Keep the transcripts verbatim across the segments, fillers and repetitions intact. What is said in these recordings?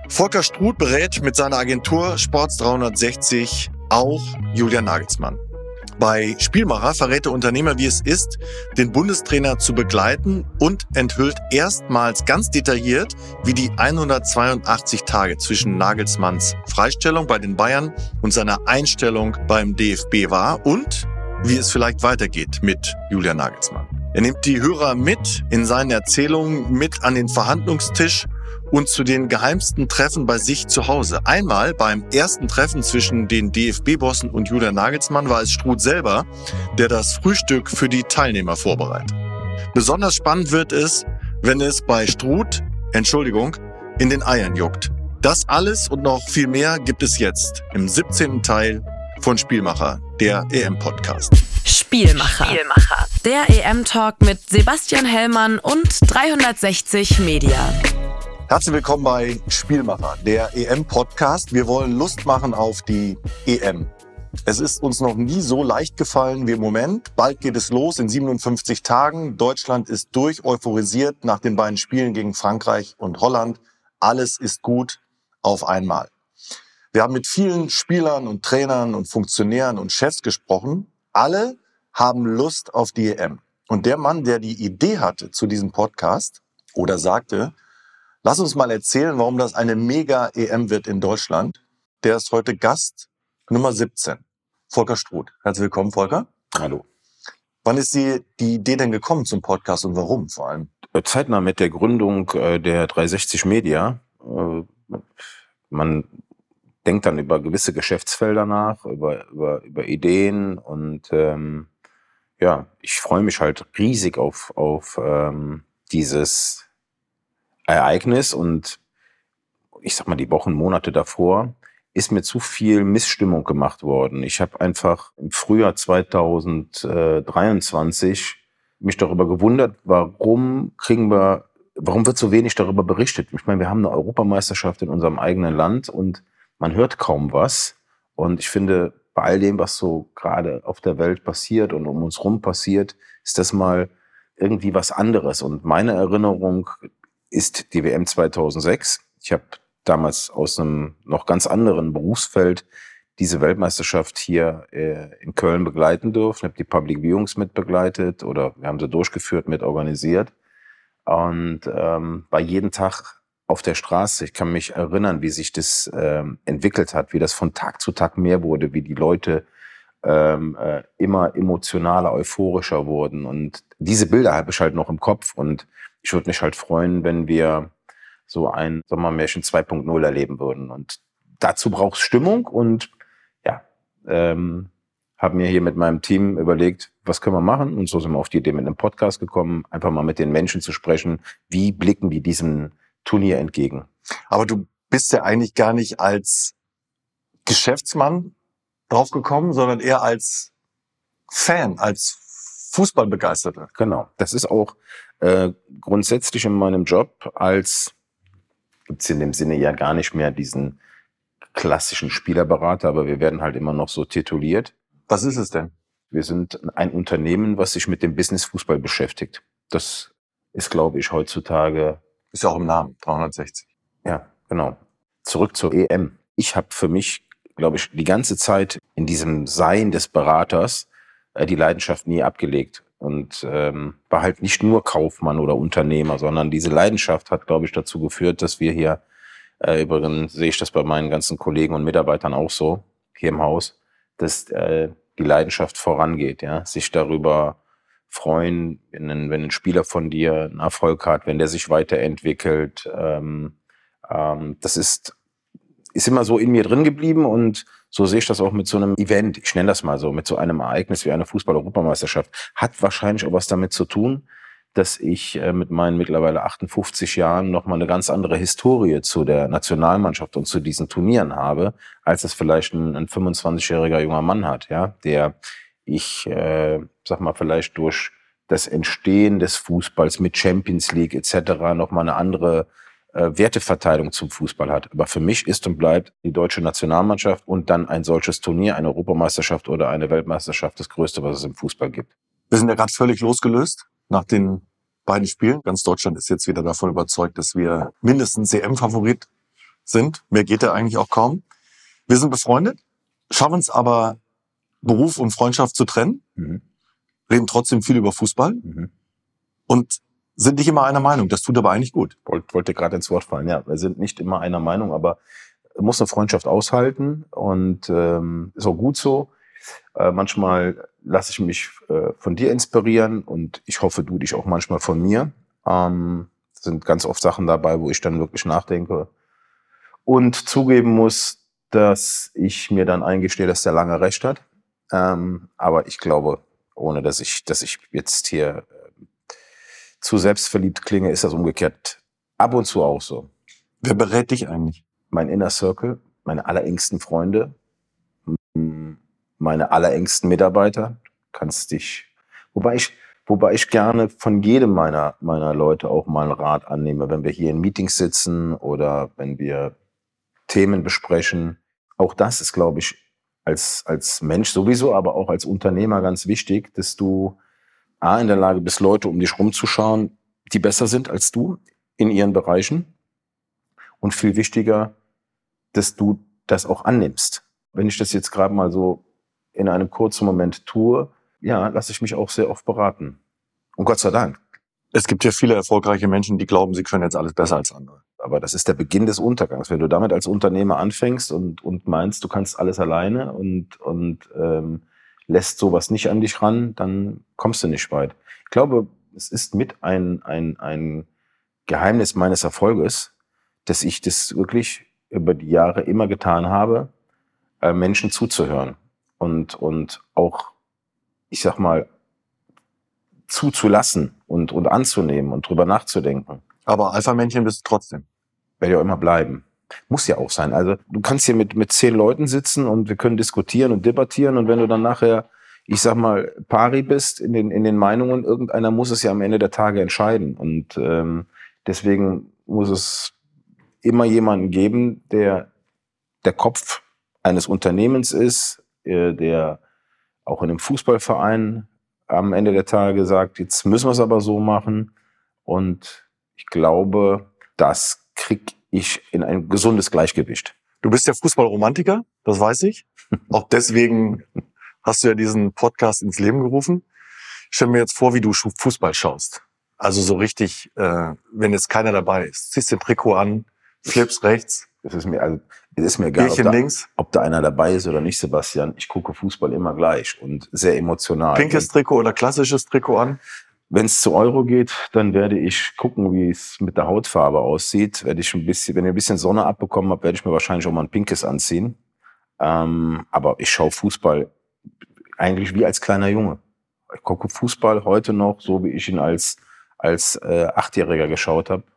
Volker Struth berät mit seiner Agentur Sports dreihundertsechzig auch Julian Nagelsmann. Bei Spielmacher verrät der Unternehmer, wie es ist, den Bundestrainer zu begleiten und enthüllt erstmals ganz detailliert, wie die hundertzweiundachtzig Tage zwischen Nagelsmanns Freistellung bei den Bayern und seiner Einstellung beim D F B war und wie es vielleicht weitergeht mit Julian Nagelsmann. Er nimmt die Hörer mit in seinen Erzählungen mit an den Verhandlungstisch und zu den geheimsten Treffen bei sich zu Hause. Einmal beim ersten Treffen zwischen den D F B-Bossen und Julian Nagelsmann war es Struth selber, der das Frühstück für die Teilnehmer vorbereitet. Besonders spannend wird es, wenn es bei Struth, Entschuldigung, in den Eiern juckt. Das alles und noch viel mehr gibt es jetzt im siebzehnten Teil von Spielmacher, der E M-Podcast. Spielmacher. Spielmacher. Der E M-Talk mit Sebastian Hellmann und dreihundertsechzig Media. Herzlich willkommen bei Spielmacher, der E M-Podcast. Wir wollen Lust machen auf die E M. Es ist uns noch nie so leicht gefallen wie im Moment. Bald geht es los in siebenundfünfzig Tagen. Deutschland ist durch, euphorisiert nach den beiden Spielen gegen Frankreich und Holland. Alles ist gut auf einmal. Wir haben mit vielen Spielern und Trainern und Funktionären und Chefs gesprochen. Alle haben Lust auf die E M. Und der Mann, der die Idee hatte zu diesem Podcast oder sagte, lass uns mal erzählen, warum das eine Mega-E M wird in Deutschland. Der ist heute Gast Nummer siebzehn, Volker Struth. Herzlich willkommen, Volker. Hallo. Wann ist dir die Idee denn gekommen zum Podcast und warum vor allem? Zeitnah mit der Gründung äh, der dreihundertsechzig Media. Äh, man denkt dann über gewisse Geschäftsfelder nach, über, über, über Ideen und ähm, ja, ich freue mich halt riesig auf, auf ähm, dieses Ereignis und ich sag mal, die Wochen, Monate davor ist mir zu viel Missstimmung gemacht worden. Ich habe einfach im Frühjahr zweitausenddreiundzwanzig mich darüber gewundert, warum kriegen wir, warum wird so wenig darüber berichtet? Ich meine, wir haben eine Europameisterschaft in unserem eigenen Land und man hört kaum was. Und ich finde, bei all dem, was so gerade auf der Welt passiert und um uns rum passiert, ist das mal irgendwie was anderes. Und meine Erinnerung ist die W M zweitausendsechs. Ich habe damals aus einem noch ganz anderen Berufsfeld diese Weltmeisterschaft hier äh, in Köln begleiten dürfen. Ich habe die Public Viewings mit begleitet oder wir haben sie durchgeführt, mit organisiert. Und ähm, bei jedem Tag auf der Straße, ich kann mich erinnern, wie sich das ähm, entwickelt hat, wie das von Tag zu Tag mehr wurde, wie die Leute ähm, äh, immer emotionaler, euphorischer wurden. Und diese Bilder habe ich halt noch im Kopf und ich würde mich halt freuen, wenn wir so ein Sommermärchen zwei Punkt null erleben würden. Und dazu braucht es Stimmung und ja, ähm, habe mir hier mit meinem Team überlegt, was können wir machen? Und so sind wir auf die Idee mit einem Podcast gekommen, einfach mal mit den Menschen zu sprechen. Wie blicken die diesem Turnier entgegen? Aber du bist ja eigentlich gar nicht als Geschäftsmann draufgekommen, sondern eher als Fan, als Fußballbegeisterter. Genau, das ist auch äh, grundsätzlich in meinem Job als, gibt's in dem Sinne ja gar nicht mehr diesen klassischen Spielerberater, aber wir werden halt immer noch so tituliert. Was ist es denn? Wir sind ein Unternehmen, was sich mit dem Business Fußball beschäftigt. Das ist, glaube ich, heutzutage... Ist ja auch im Namen, dreihundertsechzig. Ja, genau. Zurück zur E M. Ich habe für mich, glaube ich, die ganze Zeit in diesem Sein des Beraters äh, die Leidenschaft nie abgelegt. Und ähm, war halt nicht nur Kaufmann oder Unternehmer, sondern diese Leidenschaft hat, glaube ich, dazu geführt, dass wir hier, äh, übrigens sehe ich das bei meinen ganzen Kollegen und Mitarbeitern auch so, hier im Haus, dass äh, die Leidenschaft vorangeht, ja, sich darüber freuen, wenn ein, wenn ein Spieler von dir einen Erfolg hat, wenn der sich weiterentwickelt. Ähm, ähm, das ist, ist immer so in mir drin geblieben und so sehe ich das auch mit so einem Event. Ich nenne das mal so, mit so einem Ereignis wie eine Fußball-Europameisterschaft. Hat wahrscheinlich auch was damit zu tun, dass ich äh, mit meinen mittlerweile achtundfünfzig Jahren nochmal eine ganz andere Historie zu der Nationalmannschaft und zu diesen Turnieren habe, als es vielleicht ein, ein fünfundzwanzigjähriger junger Mann hat, ja, der ich, äh, sag mal, vielleicht durch das Entstehen des Fußballs mit Champions League et cetera nochmal eine andere äh, Werteverteilung zum Fußball hat. Aber für mich ist und bleibt die deutsche Nationalmannschaft und dann ein solches Turnier, eine Europameisterschaft oder eine Weltmeisterschaft das Größte, was es im Fußball gibt. Wir sind ja gerade völlig losgelöst nach den beiden Spielen. Ganz Deutschland ist jetzt wieder davon überzeugt, dass wir mindestens E M-Favorit sind. Mehr geht ja eigentlich auch kaum. Wir sind befreundet, schaffen es aber, Beruf und Freundschaft zu trennen, Mhm. reden trotzdem viel über Fußball Mhm. und sind nicht immer einer Meinung. Das tut aber eigentlich gut. Wollte wollte gerade ins Wort fallen. Ja, wir sind nicht immer einer Meinung, aber muss eine Freundschaft aushalten und ähm, ist auch gut so. Äh, manchmal lasse ich mich äh, von dir inspirieren und ich hoffe, du dich auch manchmal von mir. Ähm, sind ganz oft Sachen dabei, wo ich dann wirklich nachdenke und zugeben muss, dass ich mir dann eingestehe, dass der Lange recht hat. Ähm, aber ich glaube, ohne dass ich, dass ich jetzt hier äh, zu selbstverliebt klinge, ist das umgekehrt ab und zu auch so. Wer berät dich eigentlich? Mein Inner Circle, meine allerengsten Freunde, meine allerengsten Mitarbeiter. Kannst dich, wobei ich, wobei ich gerne von jedem meiner, meiner Leute auch mal einen Rat annehme, wenn wir hier in Meetings sitzen oder wenn wir Themen besprechen. Auch das ist, glaube ich, als, als Mensch sowieso, aber auch als Unternehmer ganz wichtig, dass du A, in der Lage bist, Leute um dich rumzuschauen, die besser sind als du in ihren Bereichen. Und viel wichtiger, dass du das auch annimmst. Wenn ich das jetzt gerade mal so in einem kurzen Moment tue, ja, lasse ich mich auch sehr oft beraten. Und Gott sei Dank. Es gibt ja viele erfolgreiche Menschen, die glauben, sie können jetzt alles besser als andere. Aber das ist der Beginn des Untergangs. Wenn du damit als Unternehmer anfängst und, und meinst, du kannst alles alleine und, und ähm, lässt sowas nicht an dich ran, dann kommst du nicht weit. Ich glaube, es ist mit ein, ein, ein Geheimnis meines Erfolges, dass ich das wirklich über die Jahre immer getan habe, äh, Menschen zuzuhören und, und auch, ich sag mal, zuzulassen und, und anzunehmen und drüber nachzudenken. Aber Alpha-Männchen bist du trotzdem. Werde ja auch immer bleiben. Muss ja auch sein. Also du kannst hier mit, mit zehn Leuten sitzen und wir können diskutieren und debattieren und wenn du dann nachher, ich sag mal, pari bist in den, in den Meinungen, irgendeiner muss es ja am Ende der Tage entscheiden. Und ähm, deswegen muss es immer jemanden geben, der der Kopf eines Unternehmens ist, äh, der auch in einem Fußballverein am Ende der Tage sagt, jetzt müssen wir es aber so machen. Und ich glaube, das kriege ich in ein gesundes Gleichgewicht. Du bist ja Fußballromantiker, das weiß ich. Auch deswegen hast du ja diesen Podcast ins Leben gerufen. Ich stell mir jetzt vor, wie du Fußball schaust. Also so richtig, äh, wenn jetzt keiner dabei ist. Ziehst den Trikot an, flips rechts. Es ist mir, also, es ist mir egal, ob Bierchen da, links. ob da einer dabei ist oder nicht, Sebastian. Ich gucke Fußball immer gleich und sehr emotional. Pinkes Trikot oder klassisches Trikot an. Wenn es zu Euro geht, dann werde ich gucken, wie es mit der Hautfarbe aussieht. Werde ich ein bisschen, wenn ich ein bisschen Sonne abbekommen habe, werde ich mir wahrscheinlich auch mal ein pinkes anziehen. Ähm, aber ich schaue Fußball eigentlich wie als kleiner Junge. Ich gucke Fußball heute noch, so wie ich ihn als als äh, Achtjähriger geschaut habe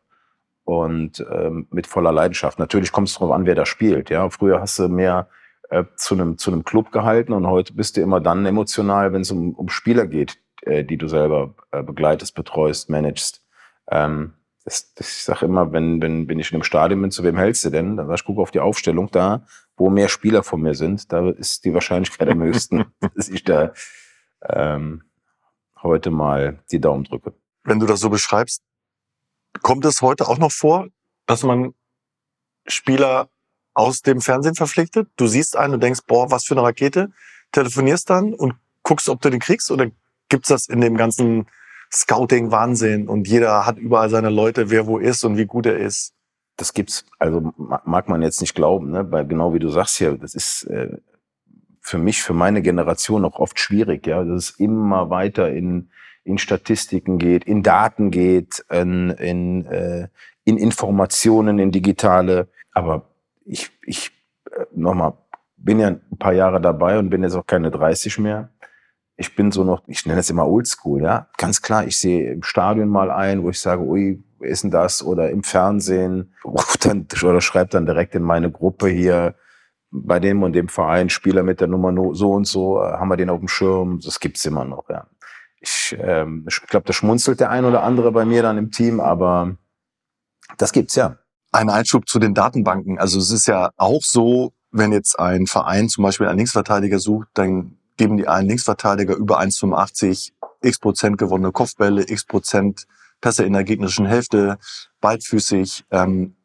und ähm, mit voller Leidenschaft. Natürlich kommt es darauf an, wer da spielt. Ja, früher hast du mehr äh, zu einem zu einem Club gehalten und heute bist du immer dann emotional, wenn es um um Spieler geht, äh, die du selber äh, begleitest, betreust, managst. Ähm, das, das, ich sage immer, wenn wenn wenn ich in einem Stadion bin, zu wem hältst du denn? Dann sag ich, gucke auf die Aufstellung da, wo mehr Spieler von mir sind. Da ist die Wahrscheinlichkeit am höchsten, dass ich da ähm, heute mal die Daumen drücke. Wenn du das so beschreibst, kommt es heute auch noch vor, dass man Spieler aus dem Fernsehen verpflichtet? Du siehst einen und denkst, boah, was für eine Rakete, telefonierst dann und guckst, ob du den kriegst? Oder gibt's das in dem ganzen Scouting-Wahnsinn und jeder hat überall seine Leute, wer wo ist und wie gut er ist? Das gibt's, also mag man jetzt nicht glauben, ne? Weil genau wie du sagst hier, das ist äh, für mich, für meine Generation auch oft schwierig, ja, dass es immer weiter in in Statistiken geht, in Daten geht, in, in, äh, in Informationen, in digitale. Aber ich, ich äh, nochmal, bin ja ein paar Jahre dabei und bin jetzt auch keine dreißig mehr. Ich bin so noch, ich nenne es immer Oldschool, ja. Ganz klar, ich sehe im Stadion mal ein, wo ich sage, ui, wer ist denn das? Oder im Fernsehen, dann, oder schreibt dann direkt in meine Gruppe hier, bei dem und dem Verein, Spieler mit der Nummer so und so, haben wir den auf dem Schirm. Das gibt's immer noch, ja. Ich, ähm, ich glaube, da schmunzelt der ein oder andere bei mir dann im Team, aber das gibt's ja. Ein Einschub zu den Datenbanken. Also es ist ja auch so, wenn jetzt ein Verein zum Beispiel einen Linksverteidiger sucht, dann geben die einen Linksverteidiger über eins Komma fünfundachtzig, x Prozent gewonnene Kopfbälle, x Prozent Pässe in der gegnerischen Hälfte, beidfüßig. Ähm,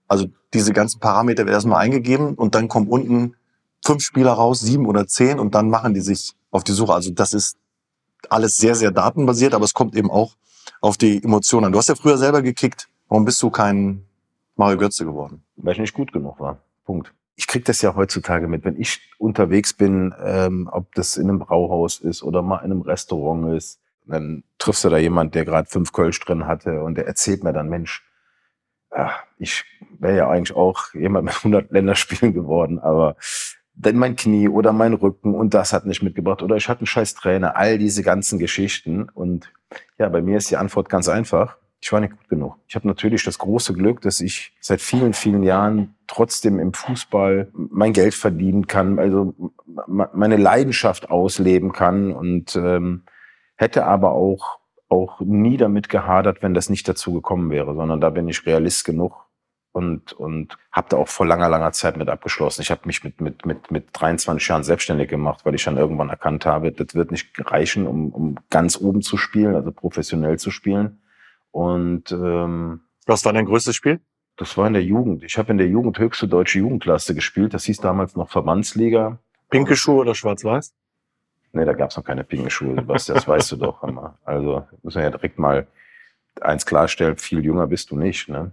Also diese ganzen Parameter werden erstmal eingegeben und dann kommen unten fünf Spieler raus, sieben oder zehn und dann machen die sich auf die Suche. Also das ist alles sehr, sehr datenbasiert, aber es kommt eben auch auf die Emotionen an. Du hast ja früher selber gekickt. Warum bist du kein Mario Götze geworden? Weil ich nicht gut genug war. Punkt. Ich krieg das ja heutzutage mit, wenn ich unterwegs bin, ähm, ob das in einem Brauhaus ist oder mal in einem Restaurant ist, dann triffst du da jemand, der gerade fünf Kölsch drin hatte und der erzählt mir dann, Mensch, ach, ich wäre ja eigentlich auch jemand mit hundert Länderspielen geworden, aber dann mein Knie oder mein Rücken und das hat nicht mitgebracht oder ich hatte einen scheiß Trainer, all diese ganzen Geschichten. Und ja, bei mir ist die Antwort ganz einfach. Ich war nicht gut genug. Ich habe natürlich das große Glück, dass ich seit vielen, vielen Jahren trotzdem im Fußball mein Geld verdienen kann, also meine Leidenschaft ausleben kann und ähm, hätte aber auch, auch nie damit gehadert, wenn das nicht dazu gekommen wäre, sondern da bin ich Realist genug und, und habe da auch vor langer, langer Zeit mit abgeschlossen. Ich habe mich mit, mit, mit, mit dreiundzwanzig Jahren selbstständig gemacht, weil ich dann irgendwann erkannt habe, das wird nicht reichen, um, um ganz oben zu spielen, also professionell zu spielen. Und ähm, was war dein größtes Spiel? Das war in der Jugend. Ich habe in der Jugend höchste deutsche Jugendklasse gespielt. Das hieß damals noch Verbandsliga. Pinke Schuhe oder schwarz-weiß? Nee, da gab's noch keine pinken Schuhe, Sebastian. Das weißt du doch immer. Also müssen wir ja direkt mal eins klarstellen, viel jünger bist du nicht. Ne?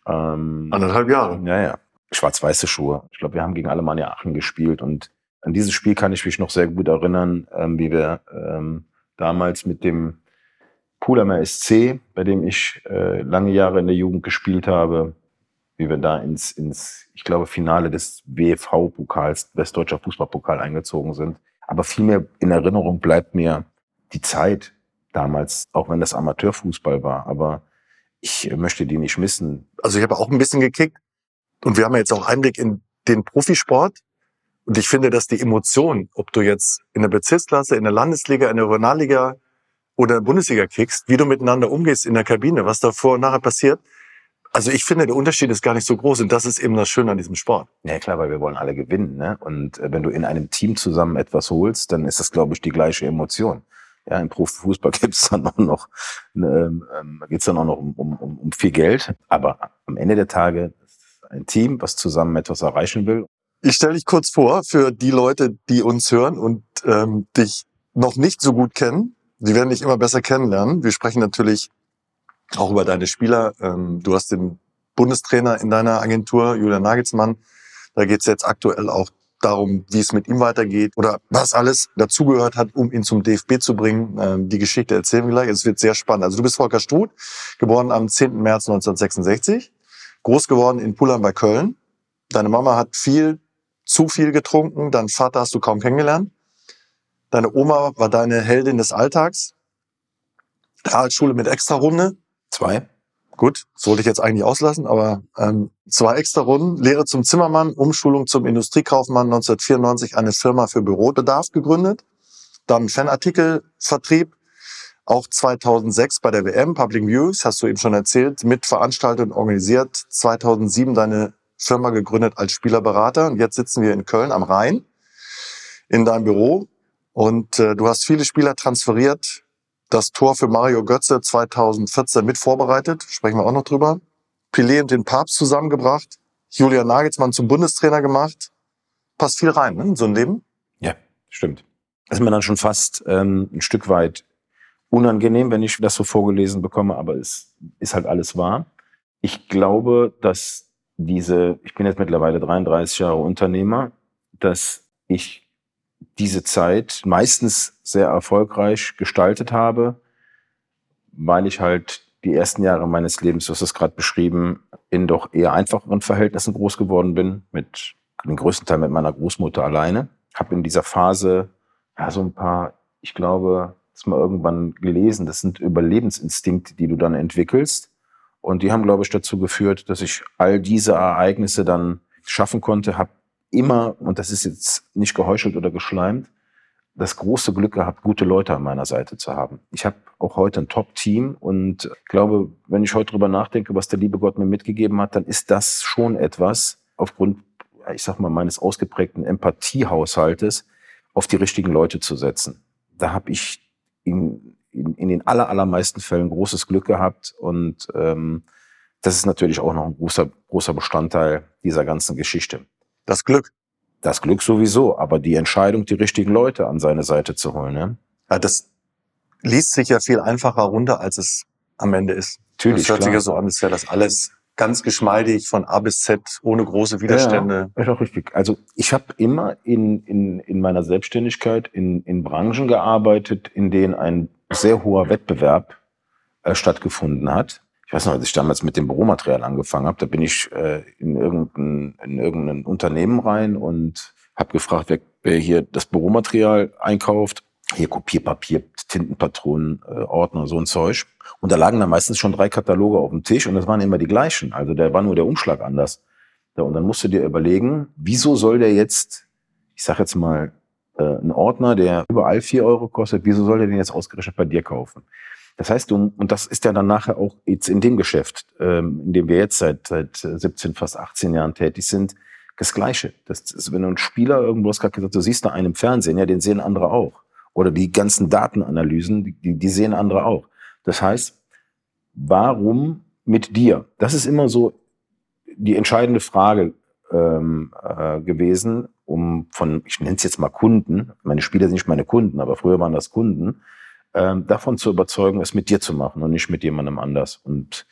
Ähm, Anderthalb Jahre. Ja, ja. Schwarz-weiße Schuhe. Ich glaube, wir haben gegen Alemannia Aachen gespielt. Und an dieses Spiel kann ich mich noch sehr gut erinnern, ähm, wie wir ähm, damals mit dem Puhlheimer S C, bei dem ich äh, lange Jahre in der Jugend gespielt habe, wie wir da ins, ins, ich glaube, Finale des W F V-Pokals, Westdeutscher Fußballpokal, eingezogen sind. Aber vielmehr in Erinnerung bleibt mir die Zeit damals, auch wenn das Amateurfußball war. Aber ich möchte die nicht missen. Also ich habe auch ein bisschen gekickt und wir haben ja jetzt auch Einblick in den Profisport. Und ich finde, dass die Emotion, ob du jetzt in der Bezirksklasse, in der Landesliga, in der Regionalliga oder Bundesliga kickst, wie du miteinander umgehst in der Kabine, was da vor und nachher passiert. Also ich finde, der Unterschied ist gar nicht so groß und das ist eben das Schöne an diesem Sport. Ja klar, weil wir wollen alle gewinnen, ne? Und wenn du in einem Team zusammen etwas holst, dann ist das, glaube ich, die gleiche Emotion. Ja, im Profifußball gibt's dann auch noch, ähm, geht's dann auch noch um, um, um viel Geld. Aber am Ende der Tage ist es ein Team, was zusammen etwas erreichen will. Ich stelle dich kurz vor für die Leute, die uns hören und ähm, dich noch nicht so gut kennen. Sie werden dich immer besser kennenlernen. Wir sprechen natürlich auch über deine Spieler. Du hast den Bundestrainer in deiner Agentur, Julian Nagelsmann. Da geht es jetzt aktuell auch darum, wie es mit ihm weitergeht oder was alles dazugehört hat, um ihn zum D F B zu bringen. Die Geschichte erzählen wir gleich. Es wird sehr spannend. Also du bist Volker Struth, geboren am zehnten März neunzehnhundertsechsundsechzig, groß geworden in Pullheim bei Köln. Deine Mama hat viel, zu viel getrunken. Deinen Vater hast du kaum kennengelernt. Deine Oma war deine Heldin des Alltags. Realschule mit Extrarunde. Zwei. Gut, das wollte ich jetzt eigentlich auslassen, aber ähm, zwei Extrarunden. Lehre zum Zimmermann, Umschulung zum Industriekaufmann, neunzehnhundertvierundneunzig eine Firma für Bürobedarf gegründet. Dann Fanartikelvertrieb, auch zweitausendsechs bei der W M, Public Views, hast du eben schon erzählt, mitveranstaltet und organisiert. zweitausendsieben deine Firma gegründet als Spielerberater. Und jetzt sitzen wir in Köln am Rhein in deinem Büro. Und äh, du hast viele Spieler transferiert, das Tor für Mario Götze zweitausendvierzehn mit vorbereitet, sprechen wir auch noch drüber. Pelé und den Papst zusammengebracht, Julian Nagelsmann zum Bundestrainer gemacht. Passt viel rein, ne, in so ein Leben? Ja, stimmt. Das ist mir dann schon fast ähm, ein Stück weit unangenehm, wenn ich das so vorgelesen bekomme, aber es ist halt alles wahr. Ich glaube, dass diese, ich bin jetzt mittlerweile dreiunddreißig Jahre Unternehmer, dass ich diese Zeit meistens sehr erfolgreich gestaltet habe, weil ich halt die ersten Jahre meines Lebens, du hast es gerade beschrieben, in doch eher einfacheren Verhältnissen groß geworden bin, mit den größten Teil mit meiner Großmutter alleine. Habe in dieser Phase ja so ein paar, ich glaube, das mal irgendwann gelesen, das sind Überlebensinstinkte, die du dann entwickelst. Und die haben, glaube ich, dazu geführt, dass ich all diese Ereignisse dann schaffen konnte, habe immer, und das ist jetzt nicht geheuchelt oder geschleimt, das große Glück gehabt, gute Leute an meiner Seite zu haben. Ich habe auch heute ein Top-Team und glaube, wenn ich heute drüber nachdenke, was der liebe Gott mir mitgegeben hat, dann ist das schon etwas, aufgrund, ich sag mal, meines ausgeprägten Empathiehaushaltes, auf die richtigen Leute zu setzen. Da habe ich in, in, in den aller, allermeisten Fällen großes Glück gehabt und ähm, Das ist natürlich auch noch ein großer, großer Bestandteil dieser ganzen Geschichte. Das Glück. Das Glück sowieso, aber die Entscheidung, die richtigen Leute an seine Seite zu holen. Ne? Ja, das liest sich ja viel einfacher runter, als es am Ende ist. Natürlich, das hört klar. sich ja so an, als wäre das alles ganz geschmeidig von A bis Z, ohne große Widerstände. Ja, ist auch richtig. Also ich habe immer in, in, in meiner Selbstständigkeit in, in Branchen gearbeitet, in denen ein sehr hoher Wettbewerb äh, stattgefunden hat. Ich weiß noch, als ich damals mit dem Büromaterial angefangen habe, da bin ich äh, in, irgendein, in irgendein Unternehmen rein und habe gefragt, wer, wer hier das Büromaterial einkauft. Hier Kopierpapier, Tintenpatronen, äh, Ordner, so ein Zeug. Und da lagen dann meistens schon drei Kataloge auf dem Tisch und das waren immer die gleichen. Also da war nur der Umschlag anders. Ja, und dann musst du dir überlegen, wieso soll der jetzt, ich sag jetzt mal, äh, ein Ordner, der überall vier Euro kostet, wieso soll der den jetzt ausgerechnet bei dir kaufen? Das heißt, du, und das ist ja dann nachher auch jetzt in dem Geschäft, ähm, in dem wir jetzt seit, seit siebzehn, fast achtzehn Jahren tätig sind, das Gleiche. Das ist, wenn du einen Spieler irgendwo, hast gerade gesagt, du siehst da einen im Fernsehen, ja, den sehen andere auch. Oder die ganzen Datenanalysen, die, die sehen andere auch. Das heißt, warum mit dir? Das ist immer so die entscheidende Frage ähm, äh, gewesen, um von, ich nenne es jetzt mal Kunden, meine Spieler sind nicht meine Kunden, aber früher waren das Kunden, ähm, davon zu überzeugen, es mit dir zu machen und nicht mit jemandem anders. Und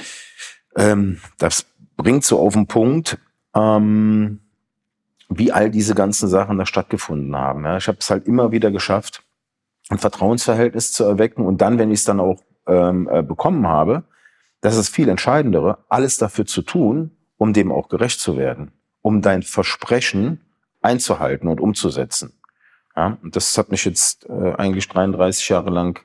ähm, das bringt so auf den Punkt, ähm, wie all diese ganzen Sachen da stattgefunden haben. Ja, ich habe es halt immer wieder geschafft, ein Vertrauensverhältnis zu erwecken und dann, wenn ich es dann auch ähm, äh, bekommen habe, das ist das viel Entscheidendere, alles dafür zu tun, um dem auch gerecht zu werden, um dein Versprechen einzuhalten und umzusetzen. Ja, und das hat mich jetzt äh, eigentlich dreiunddreißig Jahre lang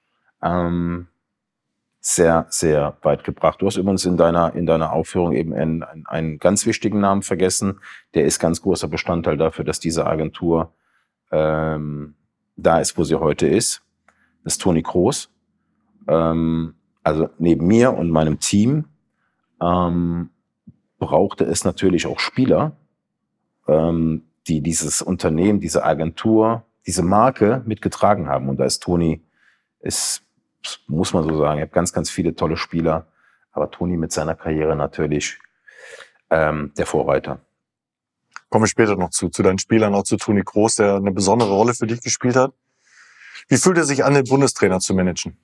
ähm, sehr, sehr weit gebracht. Du hast übrigens in deiner, in deiner Aufführung eben einen, einen, einen ganz wichtigen Namen vergessen. Der ist ganz großer Bestandteil dafür, dass diese Agentur ähm, da ist, wo sie heute ist. Das ist Toni Kroos. Ähm, also neben mir und meinem Team ähm, brauchte es natürlich auch Spieler, ähm, die dieses Unternehmen, diese Agentur, diese Marke mitgetragen haben. Und da ist Toni, ist, muss man so sagen, ich habe ganz, ganz viele tolle Spieler, aber Toni mit seiner Karriere natürlich ähm, der Vorreiter. Kommen wir später noch zu, zu deinen Spielern, auch zu Toni Kroos, der eine besondere Rolle für dich gespielt hat. Wie fühlt es sich an, den Bundestrainer zu managen?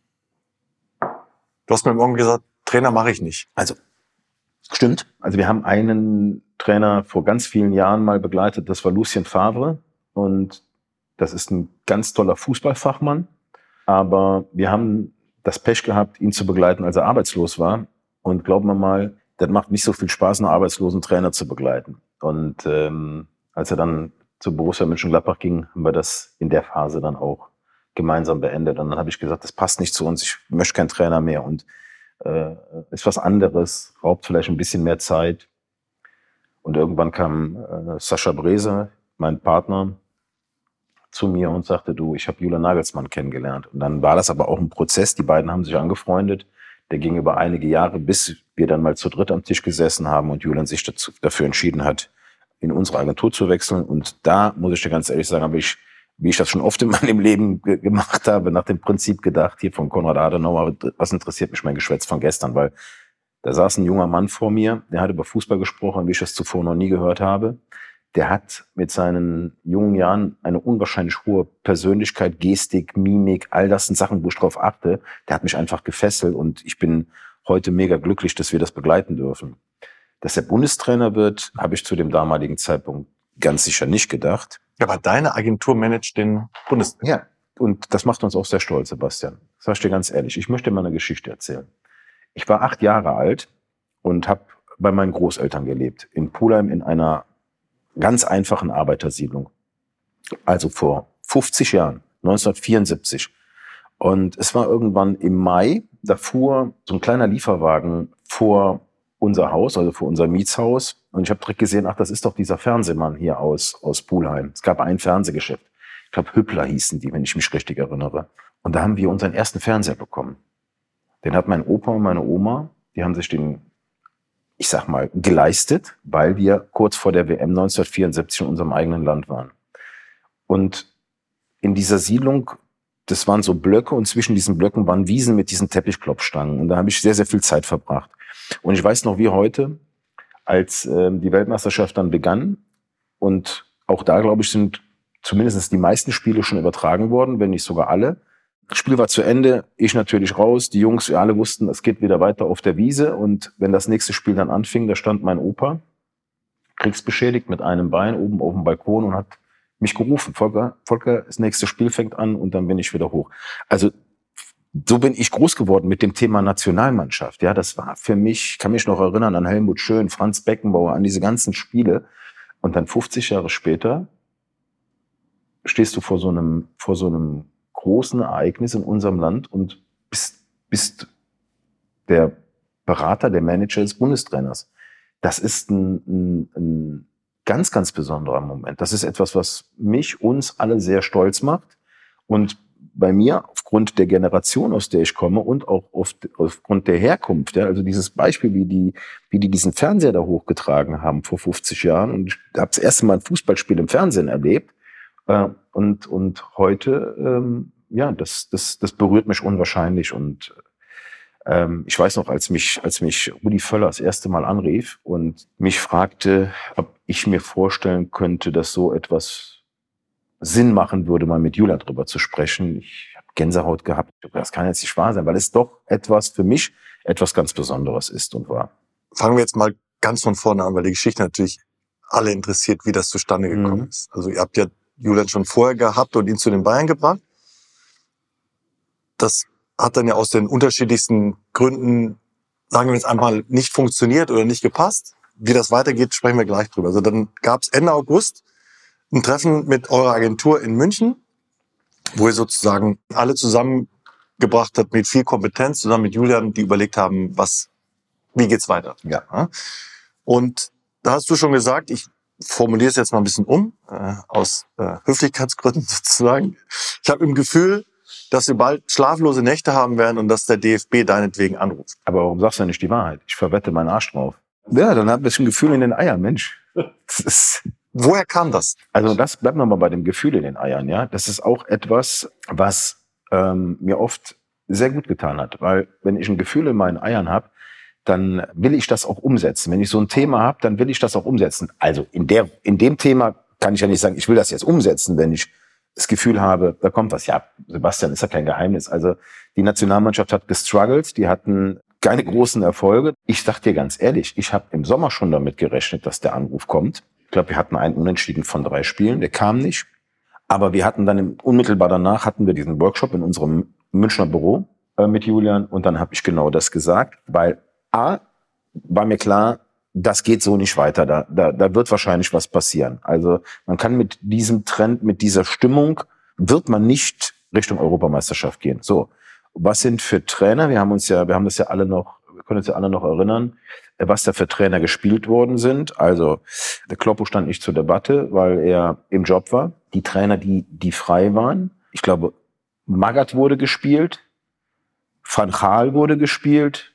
Du hast mir morgen gesagt, Trainer mache ich nicht. Also, stimmt. Also wir haben einen Trainer vor ganz vielen Jahren mal begleitet, das war Lucien Favre. Und das ist ein ganz toller Fußballfachmann. Aber wir haben das Pech gehabt, ihn zu begleiten, als er arbeitslos war. Und glauben wir mal, das macht nicht so viel Spaß, einen arbeitslosen Trainer zu begleiten. Und ähm, als er dann zu Borussia Mönchengladbach ging, haben wir das in der Phase dann auch gemeinsam beendet. Und dann habe ich gesagt, das passt nicht zu uns, ich möchte keinen Trainer mehr. Und äh, ist was anderes, raubt vielleicht ein bisschen mehr Zeit. Und irgendwann kam äh, Sascha Brese, mein Partner, zu mir und sagte, du, ich habe Julian Nagelsmann kennengelernt. Und dann war das aber auch ein Prozess, die beiden haben sich angefreundet. Der ging über einige Jahre, bis wir dann mal zu dritt am Tisch gesessen haben und Julian sich dazu, dafür entschieden hat, in unsere Agentur zu wechseln. Und da muss ich dir ganz ehrlich sagen, habe ich, wie ich das schon oft in meinem Leben ge- gemacht habe, nach dem Prinzip gedacht, hier von Konrad Adenauer, was interessiert mich mein Geschwätz von gestern? Weil da saß ein junger Mann vor mir, der hat über Fußball gesprochen, wie ich das zuvor noch nie gehört habe. Der hat mit seinen jungen Jahren eine unwahrscheinlich hohe Persönlichkeit, Gestik, Mimik, all das sind Sachen, wo ich drauf achte. Der hat mich einfach gefesselt und ich bin heute mega glücklich, dass wir das begleiten dürfen. Dass er Bundestrainer wird, habe ich zu dem damaligen Zeitpunkt ganz sicher nicht gedacht. Ja, aber deine Agentur managt den Bundestrainer. Ja, und das macht uns auch sehr stolz, Sebastian. Das sag ich dir ganz ehrlich. Ich möchte dir mal eine Geschichte erzählen. Ich war acht Jahre alt und habe bei meinen Großeltern gelebt. In Pulheim in einer ganz einfachen Arbeitersiedlung. Also vor fünfzig Jahren, neunzehnhundertvierundsiebzig. Und es war irgendwann im Mai, da fuhr so ein kleiner Lieferwagen vor unser Haus, also vor unser Mietshaus. Und ich habe direkt gesehen, ach, das ist doch dieser Fernsehmann hier aus, aus Pulheim. Es gab ein Fernsehgeschäft. Ich glaube, Hüppler hießen die, wenn ich mich richtig erinnere. Und da haben wir unseren ersten Fernseher bekommen. Den hat mein Opa und meine Oma, die haben sich den, ich sag mal, geleistet, weil wir kurz vor der W M neunzehnhundertvierundsiebzig in unserem eigenen Land waren. Und in dieser Siedlung, das waren so Blöcke und zwischen diesen Blöcken waren Wiesen mit diesen Teppichklopfstangen. Und da habe ich sehr, sehr viel Zeit verbracht. Und ich weiß noch wie heute, als ähm, die Weltmeisterschaft dann begann und auch da, glaube ich, sind zumindest die meisten Spiele schon übertragen worden, wenn nicht sogar alle. Das Spiel war zu Ende, ich natürlich raus, die Jungs, wir alle wussten, es geht wieder weiter auf der Wiese. Und wenn das nächste Spiel dann anfing, da stand mein Opa, kriegsbeschädigt mit einem Bein oben auf dem Balkon und hat mich gerufen, Volker, Volker, das nächste Spiel fängt an und dann bin ich wieder hoch. Also so bin ich groß geworden mit dem Thema Nationalmannschaft. Ja, das war für mich, ich kann mich noch erinnern an Helmut Schön, Franz Beckenbauer, an diese ganzen Spiele. Und dann fünfzig Jahre später stehst du vor so einem, vor so einem großen Ereignis in unserem Land und bist, bist der Berater, der Manager des Bundestrainers. Das ist ein, ein, ein ganz, ganz besonderer Moment. Das ist etwas, was mich, uns alle sehr stolz macht. Und bei mir, aufgrund der Generation, aus der ich komme und auch auf, aufgrund der Herkunft, ja, also dieses Beispiel, wie die, wie die diesen Fernseher da hochgetragen haben vor fünfzig Jahren. Und ich habe das erste Mal ein Fußballspiel im Fernsehen erlebt. Äh, und, und heute, ähm, ja, das, das, das berührt mich unwahrscheinlich. Und ähm, ich weiß noch, als mich, als mich Rudi Völler das erste Mal anrief und mich fragte, ob ich mir vorstellen könnte, dass so etwas Sinn machen würde, mal mit Julian drüber zu sprechen. Ich habe Gänsehaut gehabt. Das kann jetzt nicht wahr sein, weil es doch etwas für mich etwas ganz Besonderes ist und war. Fangen wir jetzt mal ganz von vorne an, weil die Geschichte natürlich alle interessiert, wie das zustande gekommen mhm. ist. Also ihr habt ja Julian schon vorher gehabt und ihn zu den Bayern gebracht. Das hat dann ja aus den unterschiedlichsten Gründen, sagen wir jetzt einmal, nicht funktioniert oder nicht gepasst. Wie das weitergeht, sprechen wir gleich drüber. Also dann gab es Ende August ein Treffen mit eurer Agentur in München, wo ihr sozusagen alle zusammengebracht habt mit viel Kompetenz, zusammen mit Julian, die überlegt haben, was, wie geht's weiter. Ja. Und da hast du schon gesagt, ich formuliere es jetzt mal ein bisschen um, äh, aus äh, Höflichkeitsgründen sozusagen. Ich habe im Gefühl, dass wir bald schlaflose Nächte haben werden und dass der D F B deinetwegen anruft. Aber warum sagst du nicht die Wahrheit? Ich verwette meinen Arsch drauf. Ja, dann hab ich ein bisschen Gefühl in den Eiern, Mensch. Das ist Woher kam das? Also das bleibt nochmal bei dem Gefühl in den Eiern, ja. Das ist auch etwas, was ähm, mir oft sehr gut getan hat. Weil wenn ich ein Gefühl in meinen Eiern habe, dann will ich das auch umsetzen. Wenn ich so ein Thema habe, dann will ich das auch umsetzen. Also in der, in dem Thema kann ich ja nicht sagen, ich will das jetzt umsetzen, wenn ich das Gefühl habe, da kommt was. Ja, Sebastian, ist ja kein Geheimnis. Also die Nationalmannschaft hat gestruggelt, die hatten keine großen Erfolge. Ich sag dir ganz ehrlich, ich habe im Sommer schon damit gerechnet, dass der Anruf kommt. Ich glaube, wir hatten einen Unentschieden von drei Spielen, der kam nicht. Aber wir hatten dann im, unmittelbar danach hatten wir diesen Workshop in unserem Münchner Büro äh, mit Julian und dann habe ich genau das gesagt, weil A, war mir klar, das geht so nicht weiter, da, da, da wird wahrscheinlich was passieren. Also man kann mit diesem Trend, mit dieser Stimmung, wird man nicht Richtung Europameisterschaft gehen. So, was sind für Trainer, wir haben uns ja, wir haben das ja alle noch, wir können uns ja alle noch erinnern, was da für Trainer gespielt worden sind. Also der Kloppo stand nicht zur Debatte, weil er im Job war. Die Trainer, die die frei waren, ich glaube, Magath wurde gespielt, Van Gaal wurde gespielt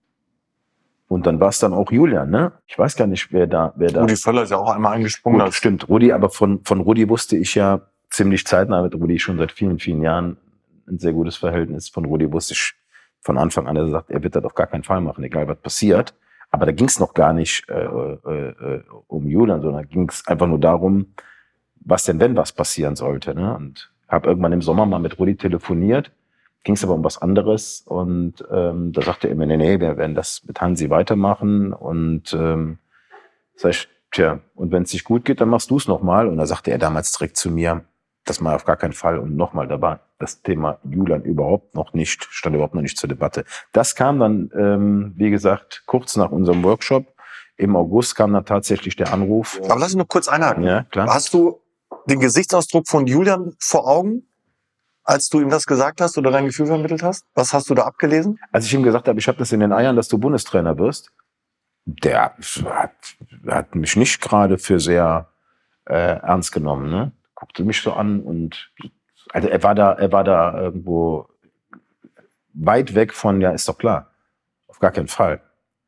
und dann war es dann auch Julian, ne? Ich weiß gar nicht, wer da... wer da. Rudi Völler ist ja auch einmal eingesprungen. Gut, stimmt, Rudi, aber von von Rudi wusste ich ja ziemlich zeitnah, mit Rudi schon seit vielen, vielen Jahren ein sehr gutes Verhältnis. Von Rudi wusste ich von Anfang an, er sagt, er wird das auf gar keinen Fall machen, egal was passiert. Aber da ging es noch gar nicht äh, äh, um Julian, sondern ging es einfach nur darum, was denn, wenn was passieren sollte. Ne? Und habe irgendwann im Sommer mal mit Rudi telefoniert, ging es aber um was anderes. Und ähm, da sagte er mir, nee, nee, wir werden das mit Hansi weitermachen. Und ähm, sag ich, tja, und wenn es nicht gut geht, dann machst du es nochmal. Und da sagte er damals direkt zu mir, das mal auf gar keinen Fall. Und nochmal, da war das Thema Julian überhaupt noch nicht, stand überhaupt noch nicht zur Debatte. Das kam dann, ähm, wie gesagt, kurz nach unserem Workshop. Im August kam dann tatsächlich der Anruf. Aber lass mich noch kurz einhaken. Ja, klar. Hast du den Gesichtsausdruck von Julian vor Augen, als du ihm das gesagt hast oder dein Gefühl vermittelt hast? Was hast du da abgelesen? Als ich ihm gesagt habe, ich habe das in den Eiern, dass du Bundestrainer wirst, der hat, hat mich nicht gerade für sehr äh, ernst genommen, ne? Guckte mich so an und also er war da, er war da irgendwo weit weg von, ja, ist doch klar. Auf gar keinen Fall.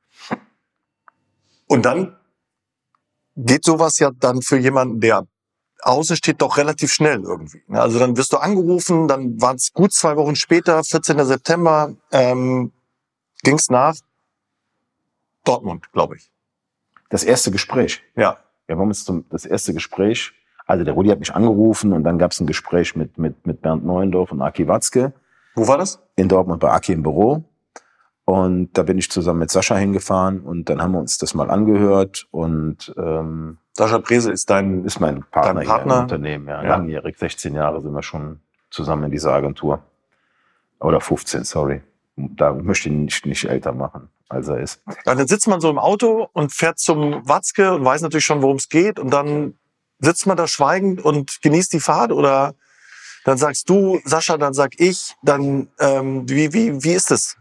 Und dann geht sowas ja dann für jemanden, der außen steht, doch relativ schnell irgendwie. Also dann wirst du angerufen, dann waren es gut zwei Wochen später, vierzehnten September, ähm, ging es nach Dortmund, glaube ich. Das erste Gespräch? Ja. Ja, warum ist das erste Gespräch? Also der Rudi hat mich angerufen und dann gab es ein Gespräch mit, mit, mit Bernd Neuendorf und Aki Watzke. Wo war das? In Dortmund bei Aki im Büro. Und da bin ich zusammen mit Sascha hingefahren und dann haben wir uns das mal angehört. Und ähm, Sascha Prese ist dein ist mein Partner, dein Partner? Hier im Unternehmen. Ja, Ja. Langjährig, sechzehn Jahre sind wir schon zusammen in dieser Agentur. Oder fünfzehn, sorry. Da möchte ich ihn nicht, nicht älter machen, als er ist. Ja, dann sitzt man so im Auto und fährt zum Watzke und weiß natürlich schon, worum es geht. Und dann sitzt man da schweigend und genießt die Fahrt. Oder dann sagst du, Sascha, dann sag ich. Dann ähm, wie, wie, wie ist das?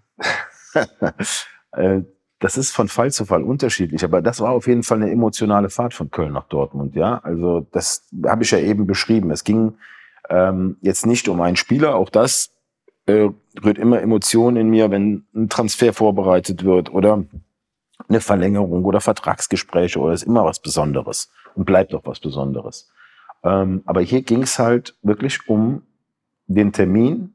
Das ist von Fall zu Fall unterschiedlich, aber das war auf jeden Fall eine emotionale Fahrt von Köln nach Dortmund. Ja, also das habe ich ja eben beschrieben. Es ging ähm, jetzt nicht um einen Spieler, auch das äh, rührt immer Emotionen in mir, wenn ein Transfer vorbereitet wird oder eine Verlängerung oder Vertragsgespräche oder ist immer was Besonderes und bleibt auch was Besonderes. Ähm, aber hier ging es halt wirklich um den Termin,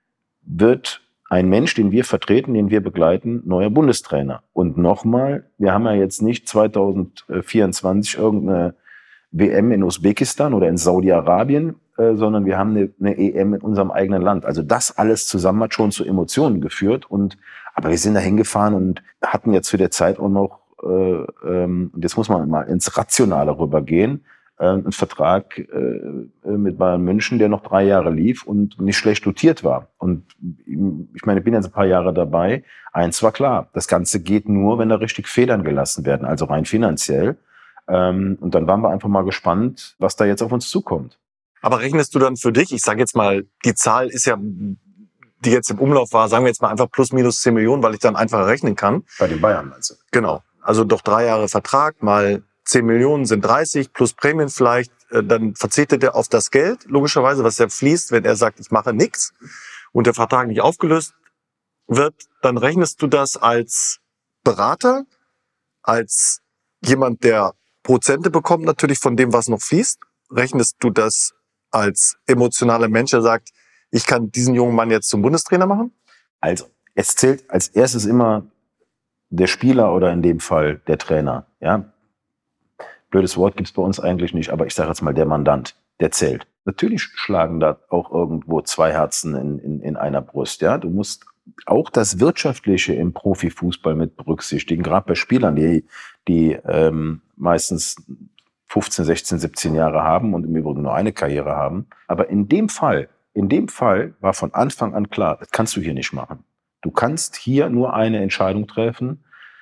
wird ein Mensch, den wir vertreten, den wir begleiten, neuer Bundestrainer. Und nochmal, wir haben ja jetzt nicht zwanzig vierundzwanzig irgendeine W M in Usbekistan oder in Saudi-Arabien, äh, sondern wir haben eine, eine E M in unserem eigenen Land. Also das alles zusammen hat schon zu Emotionen geführt. Und aber wir sind da hingefahren und hatten jetzt zu der Zeit auch noch, äh, ähm, und jetzt muss man mal ins Rationale rübergehen, einen Vertrag äh, mit Bayern München, der noch drei Jahre lief und nicht schlecht dotiert war. Und ich meine, ich bin jetzt ein paar Jahre dabei. Eins war klar, das Ganze geht nur, wenn da richtig Federn gelassen werden, also rein finanziell. Ähm, und dann waren wir einfach mal gespannt, was da jetzt auf uns zukommt. Aber rechnest du dann für dich, ich sage jetzt mal, die Zahl ist ja, die jetzt im Umlauf war, sagen wir jetzt mal einfach plus minus zehn Millionen, weil ich dann einfach rechnen kann. Bei den Bayern also. Genau. Also doch drei Jahre Vertrag mal zehn Millionen sind dreißig plus Prämien vielleicht, dann verzichtet er auf das Geld, logischerweise, was er fließt, wenn er sagt, ich mache nichts und der Vertrag nicht aufgelöst wird, dann rechnest du das als Berater, als jemand, der Prozente bekommt natürlich von dem, was noch fließt, rechnest du das als emotionaler Mensch, der sagt, ich kann diesen jungen Mann jetzt zum Bundestrainer machen? Also, es zählt als erstes immer der Spieler oder in dem Fall der Trainer, ja. Blödes Wort gibt's bei uns eigentlich nicht, aber ich sage jetzt mal der Mandant, der zählt. Natürlich schlagen da auch irgendwo zwei Herzen in, in, in einer Brust. Ja, du musst auch das Wirtschaftliche im Profifußball mit berücksichtigen, gerade bei Spielern, die, die ähm, meistens fünfzehn, sechzehn, siebzehn Jahre haben und im Übrigen nur eine Karriere haben. Aber in dem Fall, in dem Fall war von Anfang an klar, das kannst du hier nicht machen. Du kannst hier nur eine Entscheidung treffen.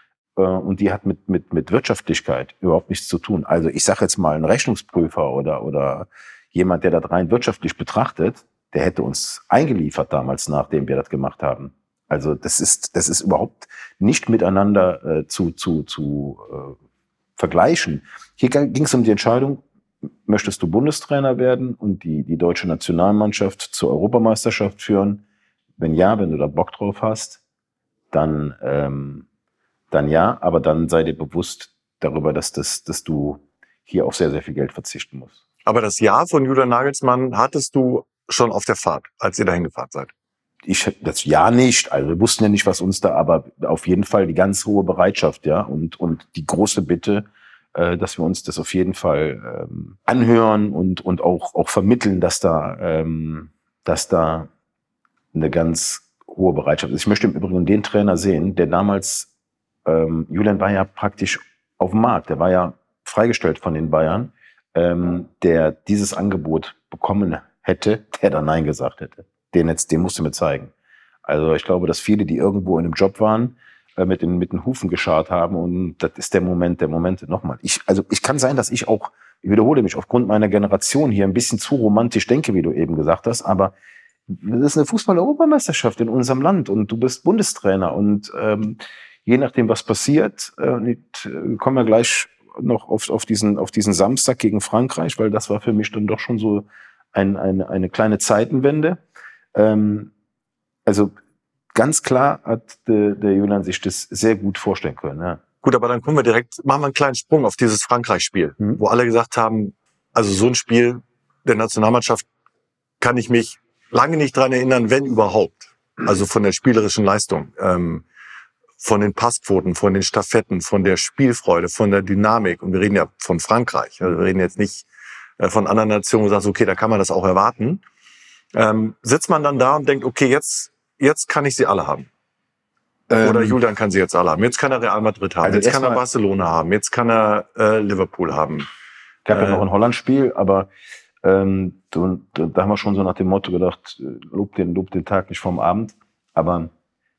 Und die hat mit, mit, mit Wirtschaftlichkeit überhaupt nichts zu tun. Also ich sage jetzt mal, ein Rechnungsprüfer oder, oder jemand, der das rein wirtschaftlich betrachtet, der hätte uns eingeliefert damals, nachdem wir das gemacht haben. Also das ist, das ist überhaupt nicht miteinander äh, zu, zu, zu äh, vergleichen. Hier ging es um die Entscheidung, möchtest du Bundestrainer werden und die, die deutsche Nationalmannschaft zur Europameisterschaft führen? Wenn ja, wenn du da Bock drauf hast, dann... Ähm, dann ja, aber dann sei dir bewusst darüber, dass, das, dass du hier auf sehr, sehr viel Geld verzichten musst. Aber das Ja von Julian Nagelsmann hattest du schon auf der Fahrt, als ihr dahin gefahren seid? Ich, das Ja nicht, also wir wussten ja nicht, was uns da, aber auf jeden Fall die ganz hohe Bereitschaft, ja, und, und die große Bitte, äh, dass wir uns das auf jeden Fall ähm, anhören und, und auch, auch vermitteln, dass da, ähm, dass da eine ganz hohe Bereitschaft ist. Ich möchte im Übrigen den Trainer sehen, der damals Ähm, Julian war ja praktisch auf dem Markt, der war ja freigestellt von den Bayern, ähm, der dieses Angebot bekommen hätte, der dann Nein gesagt hätte. Den, jetzt, den musste mir zeigen. Also ich glaube, dass viele, die irgendwo in einem Job waren, äh, mit, den, mit den Hufen geschart haben und das ist der Moment, der Moment nochmal. Ich, also ich kann sein, dass ich auch, ich wiederhole mich, aufgrund meiner Generation hier ein bisschen zu romantisch denke, wie du eben gesagt hast, aber das ist eine Fußball-Europameisterschaft in unserem Land und du bist Bundestrainer und ähm, je nachdem, was passiert, äh, kommen wir gleich noch auf, auf, diesen, auf diesen Samstag gegen Frankreich, weil das war für mich dann doch schon so ein, eine, eine kleine Zeitenwende. Ähm, also ganz klar hat der, der Julian sich das sehr gut vorstellen können. Ja. Gut, aber dann kommen wir direkt, machen wir einen kleinen Sprung auf dieses Frankreich-Spiel, mhm. wo alle gesagt haben, also so ein Spiel der Nationalmannschaft kann ich mich lange nicht dran erinnern, wenn überhaupt. Also von der spielerischen Leistung, ähm, von den Passquoten, von den Staffetten, von der Spielfreude, von der Dynamik. Und wir reden ja von Frankreich. Also wir reden jetzt nicht äh, von anderen Nationen, wo du sagst, okay, da kann man das auch erwarten. Ähm, sitzt man dann da und denkt, okay, jetzt, jetzt kann ich sie alle haben. Ähm, Oder Julian kann sie jetzt alle haben. Jetzt kann er Real Madrid haben. Also jetzt kann er Barcelona haben. Jetzt kann er äh, Liverpool haben. Gab ja äh, noch ein Holland-Spiel, aber ähm, da, da haben wir schon so nach dem Motto gedacht, lob den, lob den Tag nicht vom Abend. Aber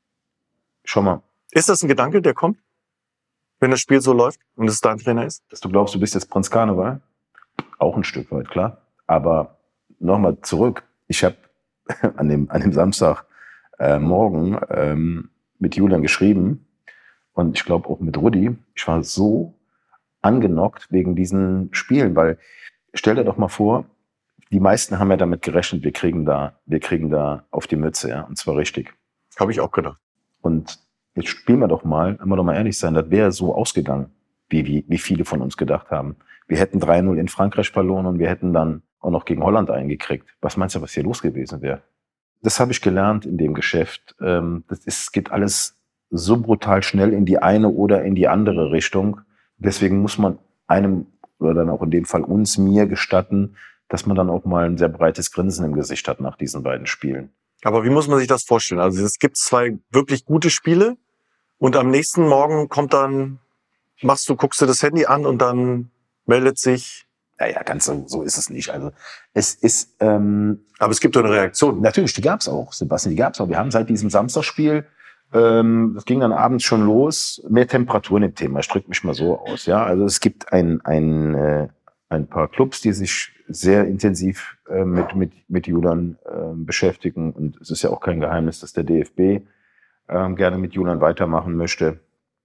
schau mal. Ist das ein Gedanke, der kommt, wenn das Spiel so läuft und es dein Trainer ist? Dass du glaubst, du bist jetzt Prinz Karneval? Auch ein Stück weit, klar. Aber nochmal zurück. Ich habe an dem, an dem Samstag äh, morgen ähm, mit Julian geschrieben und ich glaube auch mit Rudi. Ich war so angenockt wegen diesen Spielen, weil stell dir doch mal vor, die meisten haben ja damit gerechnet, wir kriegen da, wir kriegen da auf die Mütze, ja, und zwar richtig. Habe ich auch gedacht. Und jetzt spielen wir doch mal, wenn wir doch mal ehrlich sein, das wäre so ausgegangen, wie, wie, wie viele von uns gedacht haben. Wir hätten drei null in Frankreich verloren und wir hätten dann auch noch gegen Holland eingekriegt. Was meinst du, was hier los gewesen wäre? Das habe ich gelernt in dem Geschäft. Das ist, geht alles so brutal schnell in die eine oder in die andere Richtung. Deswegen muss man einem, oder dann auch in dem Fall uns, mir gestatten, dass man dann auch mal ein sehr breites Grinsen im Gesicht hat nach diesen beiden Spielen. Aber wie muss man sich das vorstellen? Also es gibt zwei wirklich gute Spiele und am nächsten Morgen kommt dann, machst du, guckst du das Handy an und dann meldet sich... Naja, ganz so, so ist es nicht. Also es ist... Ähm, aber es gibt doch eine Reaktion. Natürlich, die gab es auch, Sebastian, die gab es auch. Wir haben seit diesem Samstagspiel, ähm, das ging dann abends schon los, mehr Temperaturen im Thema. Ich drücke mich mal so aus. Ja, also es gibt ein, ein, äh, ein paar Clubs, die sich sehr intensiv äh, mit, mit, mit Julian äh, beschäftigen. Und es ist ja auch kein Geheimnis, dass der D F B äh, gerne mit Julian weitermachen möchte.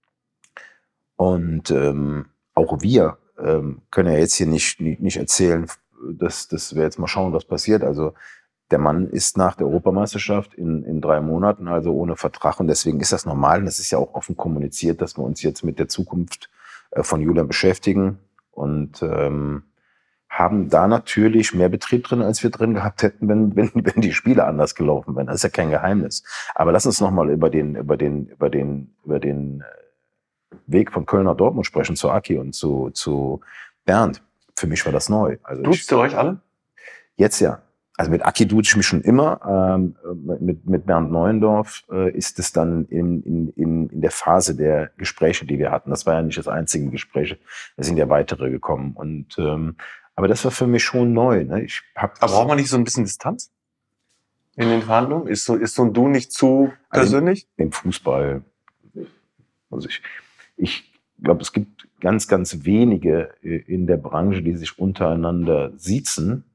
Und ähm, auch wir ähm, können ja jetzt hier nicht, nicht, nicht erzählen, dass, dass wir jetzt mal schauen, was passiert. Also der Mann ist nach der Europameisterschaft in, in drei Monaten, also ohne Vertrag. Und deswegen ist das normal. Und das ist ja auch offen kommuniziert, dass wir uns jetzt mit der Zukunft äh, von Julian beschäftigen. Und ähm, haben da natürlich mehr Betrieb drin, als wir drin gehabt hätten, wenn, wenn, wenn die Spiele anders gelaufen wären. Das ist ja kein Geheimnis. Aber lass uns nochmal über den, über den, über den, über den Weg von Köln nach Dortmund sprechen, zu Aki und zu, zu Bernd. Für mich war das neu. Also duzt ihr euch alle? Jetzt ja. Also mit Aki duze ich mich schon immer. Ähm, mit, mit Bernd Neuendorf äh, ist es dann in, in, in, in der Phase der Gespräche, die wir hatten. Das war ja nicht das einzige Gespräch. Es sind ja weitere gekommen. Und ähm, aber das war für mich schon neu. Ne? Ich hab aber braucht man nicht so ein bisschen Distanz in den Verhandlungen? Ist so, ist so ein Du nicht zu persönlich? Also im Fußball. Also ich, ich glaube, es gibt ganz, ganz wenige in der Branche, die sich untereinander siezen.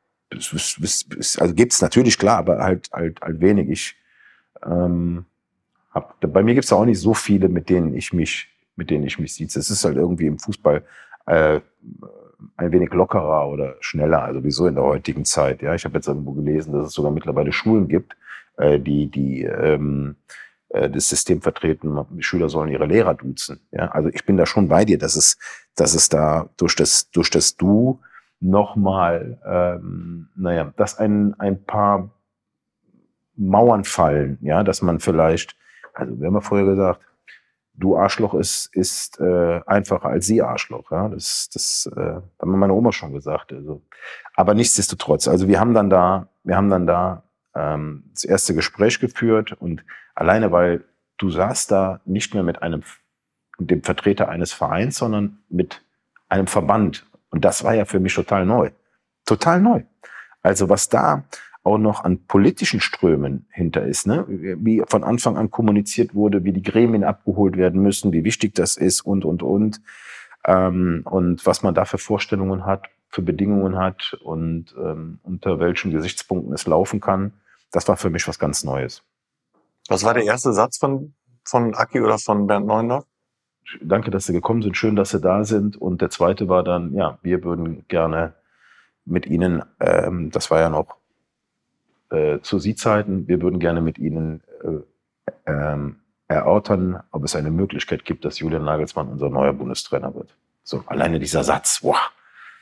Also gibt es natürlich, klar, aber halt, halt, halt wenig. Ich, ähm, hab, bei mir gibt es auch nicht so viele, mit denen ich mich, mit denen ich mich sieze. Es ist halt irgendwie im Fußball äh, ein wenig lockerer oder schneller, also wieso in der heutigen Zeit. Ja, ich habe jetzt irgendwo gelesen, dass es sogar mittlerweile Schulen gibt, äh, die, die ähm, äh, das System vertreten. Die Schüler sollen ihre Lehrer duzen. Ja, also ich bin da schon bei dir, dass es, dass es da durch das, durch das Du nochmal, ähm, naja, dass ein, ein paar Mauern fallen, ja, dass man vielleicht, also wir haben ja vorher gesagt, du Arschloch ist, ist äh, einfacher als sie Arschloch, ja, das, das äh, hat mir meine Oma schon gesagt, also, aber nichtsdestotrotz, also wir haben dann da, wir haben dann da ähm, das erste Gespräch geführt und alleine, weil du saßt da nicht mehr mit einem, mit dem Vertreter eines Vereins, sondern mit einem Verband. Und das war ja für mich total neu. Total neu. Also was da auch noch an politischen Strömen hinter ist, ne? Wie von Anfang an kommuniziert wurde, wie die Gremien abgeholt werden müssen, wie wichtig das ist und, und, und. Ähm, und was man da für Vorstellungen hat, für Bedingungen hat und ähm, unter welchen Gesichtspunkten es laufen kann. Das war für mich was ganz Neues. Was war der erste Satz von, von Aki oder von Bernd Neuendorf? Danke, dass Sie gekommen sind. Schön, dass Sie da sind. Und der zweite war dann, ja, wir würden gerne mit Ihnen, ähm, das war ja noch äh, zu Sie-Zeiten, wir würden gerne mit Ihnen äh, ähm, erörtern, ob es eine Möglichkeit gibt, dass Julian Nagelsmann unser neuer Bundestrainer wird. So, alleine dieser Satz, wow.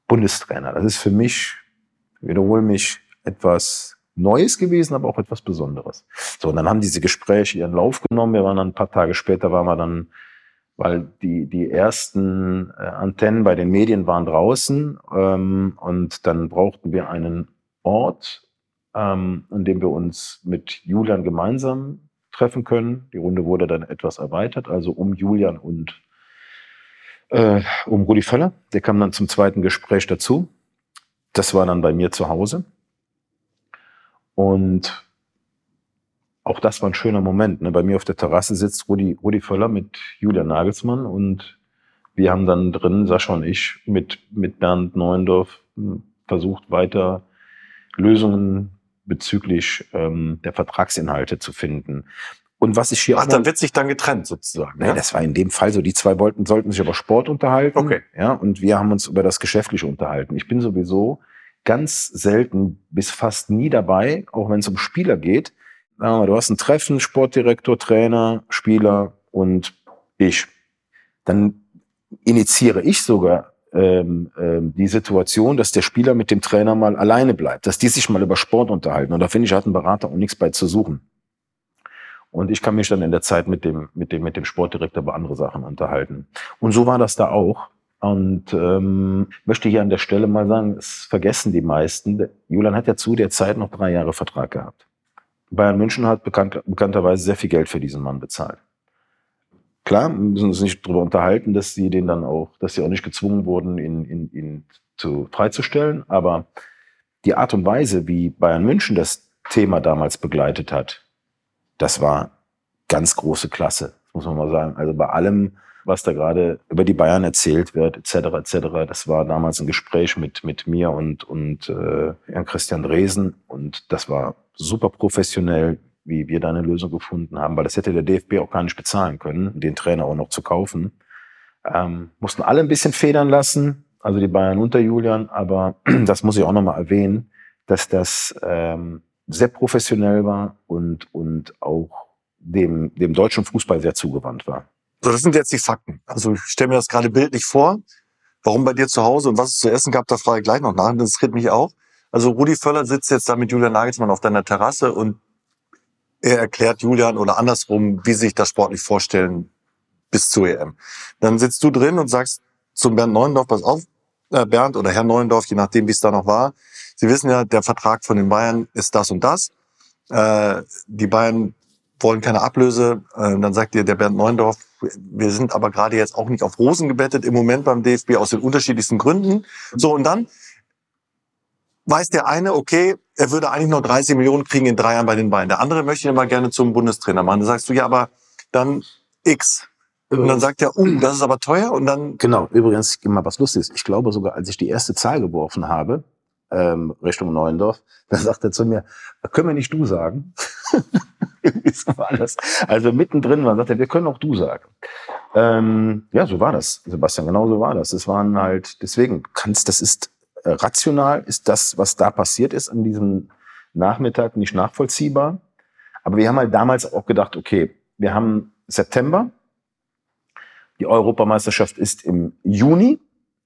Bundestrainer. Das ist für mich, ich wiederhole mich, etwas Neues gewesen, aber auch etwas Besonderes. So, und dann haben diese Gespräche ihren Lauf genommen. Wir waren dann ein paar Tage später, waren wir dann, weil die, die ersten äh, Antennen bei den Medien waren draußen, ähm, und dann brauchten wir einen Ort, ähm, an dem wir uns mit Julian gemeinsam treffen können. Die Runde wurde dann etwas erweitert, also um Julian und äh, um Rudi Völler. Der kam dann zum zweiten Gespräch dazu. Das war dann bei mir zu Hause. Und auch das war ein schöner Moment. Ne? Bei mir auf der Terrasse sitzt Rudi, Rudi Völler mit Julian Nagelsmann und wir haben dann drin, Sascha und ich, mit, mit Bernd Neuendorf versucht, weiter Lösungen bezüglich ähm, der Vertragsinhalte zu finden. Und was ich hier Ach, auch dann wird sich dann getrennt sozusagen. Nee, ja? Das war in dem Fall so. Die zwei wollten, sollten sich über Sport unterhalten. Okay. Ja, und wir haben uns über das Geschäftliche unterhalten. Ich bin sowieso ganz selten bis fast nie dabei, auch wenn es um Spieler geht. Sagen wir mal, du hast ein Treffen, Sportdirektor, Trainer, Spieler und ich. Dann initiiere ich sogar ähm, ähm, die Situation, dass der Spieler mit dem Trainer mal alleine bleibt, dass die sich mal über Sport unterhalten. Und da finde ich, hat ein Berater auch nichts bei zu suchen. Und ich kann mich dann in der Zeit mit dem, mit dem, mit dem Sportdirektor über andere Sachen unterhalten. Und so war das da auch. Und ähm, möchte hier an der Stelle mal sagen, es vergessen die meisten. Julian hat ja zu der Zeit noch drei Jahre Vertrag gehabt. Bayern München hat bekannt, bekannterweise sehr viel Geld für diesen Mann bezahlt. Klar, wir müssen uns nicht darüber unterhalten, dass sie den dann auch, dass sie auch nicht gezwungen wurden, ihn, ihn, ihn zu, freizustellen. Aber die Art und Weise, wie Bayern München das Thema damals begleitet hat, das war ganz große Klasse, muss man mal sagen. Also bei allem, was da gerade über die Bayern erzählt wird, et cetera, et cetera. Das war damals ein Gespräch mit mit mir und und äh, Herrn Christian Dresen und das war super professionell, wie wir da eine Lösung gefunden haben, weil das hätte der D F B auch gar nicht bezahlen können, den Trainer auch noch zu kaufen. Ähm, mussten alle ein bisschen federn lassen, also die Bayern unter Julian, aber das muss ich auch nochmal erwähnen, dass das ähm, sehr professionell war und, und auch dem, dem deutschen Fußball sehr zugewandt war. So, das sind jetzt die Fakten. Also ich stelle mir das gerade bildlich vor. Warum bei dir zu Hause und was es zu essen gab, da frage ich gleich noch nach. Das interessiert mich auch. Also Rudi Völler sitzt jetzt da mit Julian Nagelsmann auf deiner Terrasse und er erklärt Julian oder andersrum, wie sie sich das sportlich vorstellen bis zur E M. Dann sitzt du drin und sagst zum Bernd Neuendorf, pass auf, äh, Bernd oder Herr Neuendorf, je nachdem, wie es da noch war. Sie wissen ja, der Vertrag von den Bayern ist das und das. Äh, die Bayern wollen keine Ablöse. Äh, dann sagt dir der Bernd Neuendorf, wir sind aber gerade jetzt auch nicht auf Rosen gebettet im Moment beim D F B aus den unterschiedlichsten Gründen. So, und dann weiß der eine, okay, er würde eigentlich nur dreißig Millionen kriegen in drei Jahren bei den Bayern. Der andere möchte ihn mal gerne zum Bundestrainer machen. Dann sagst du, ja, aber dann X. Und dann sagt er, uh, das ist aber teuer. Und dann Genau, übrigens, immer was Lustiges. Ich glaube sogar, als ich die erste Zahl geworfen habe, ähm, Richtung Neuendorf, da sagt er zu mir, können wir nicht du sagen? So war das. Also mittendrin war, sagt er, wir können auch du sagen. Ähm, ja, so war das, Sebastian, genau so war das. Es waren halt, deswegen kannst, das ist äh, rational, ist das, was da passiert ist an diesem Nachmittag, nicht nachvollziehbar. Aber wir haben halt damals auch gedacht, okay, wir haben September, die Europameisterschaft ist im Juni.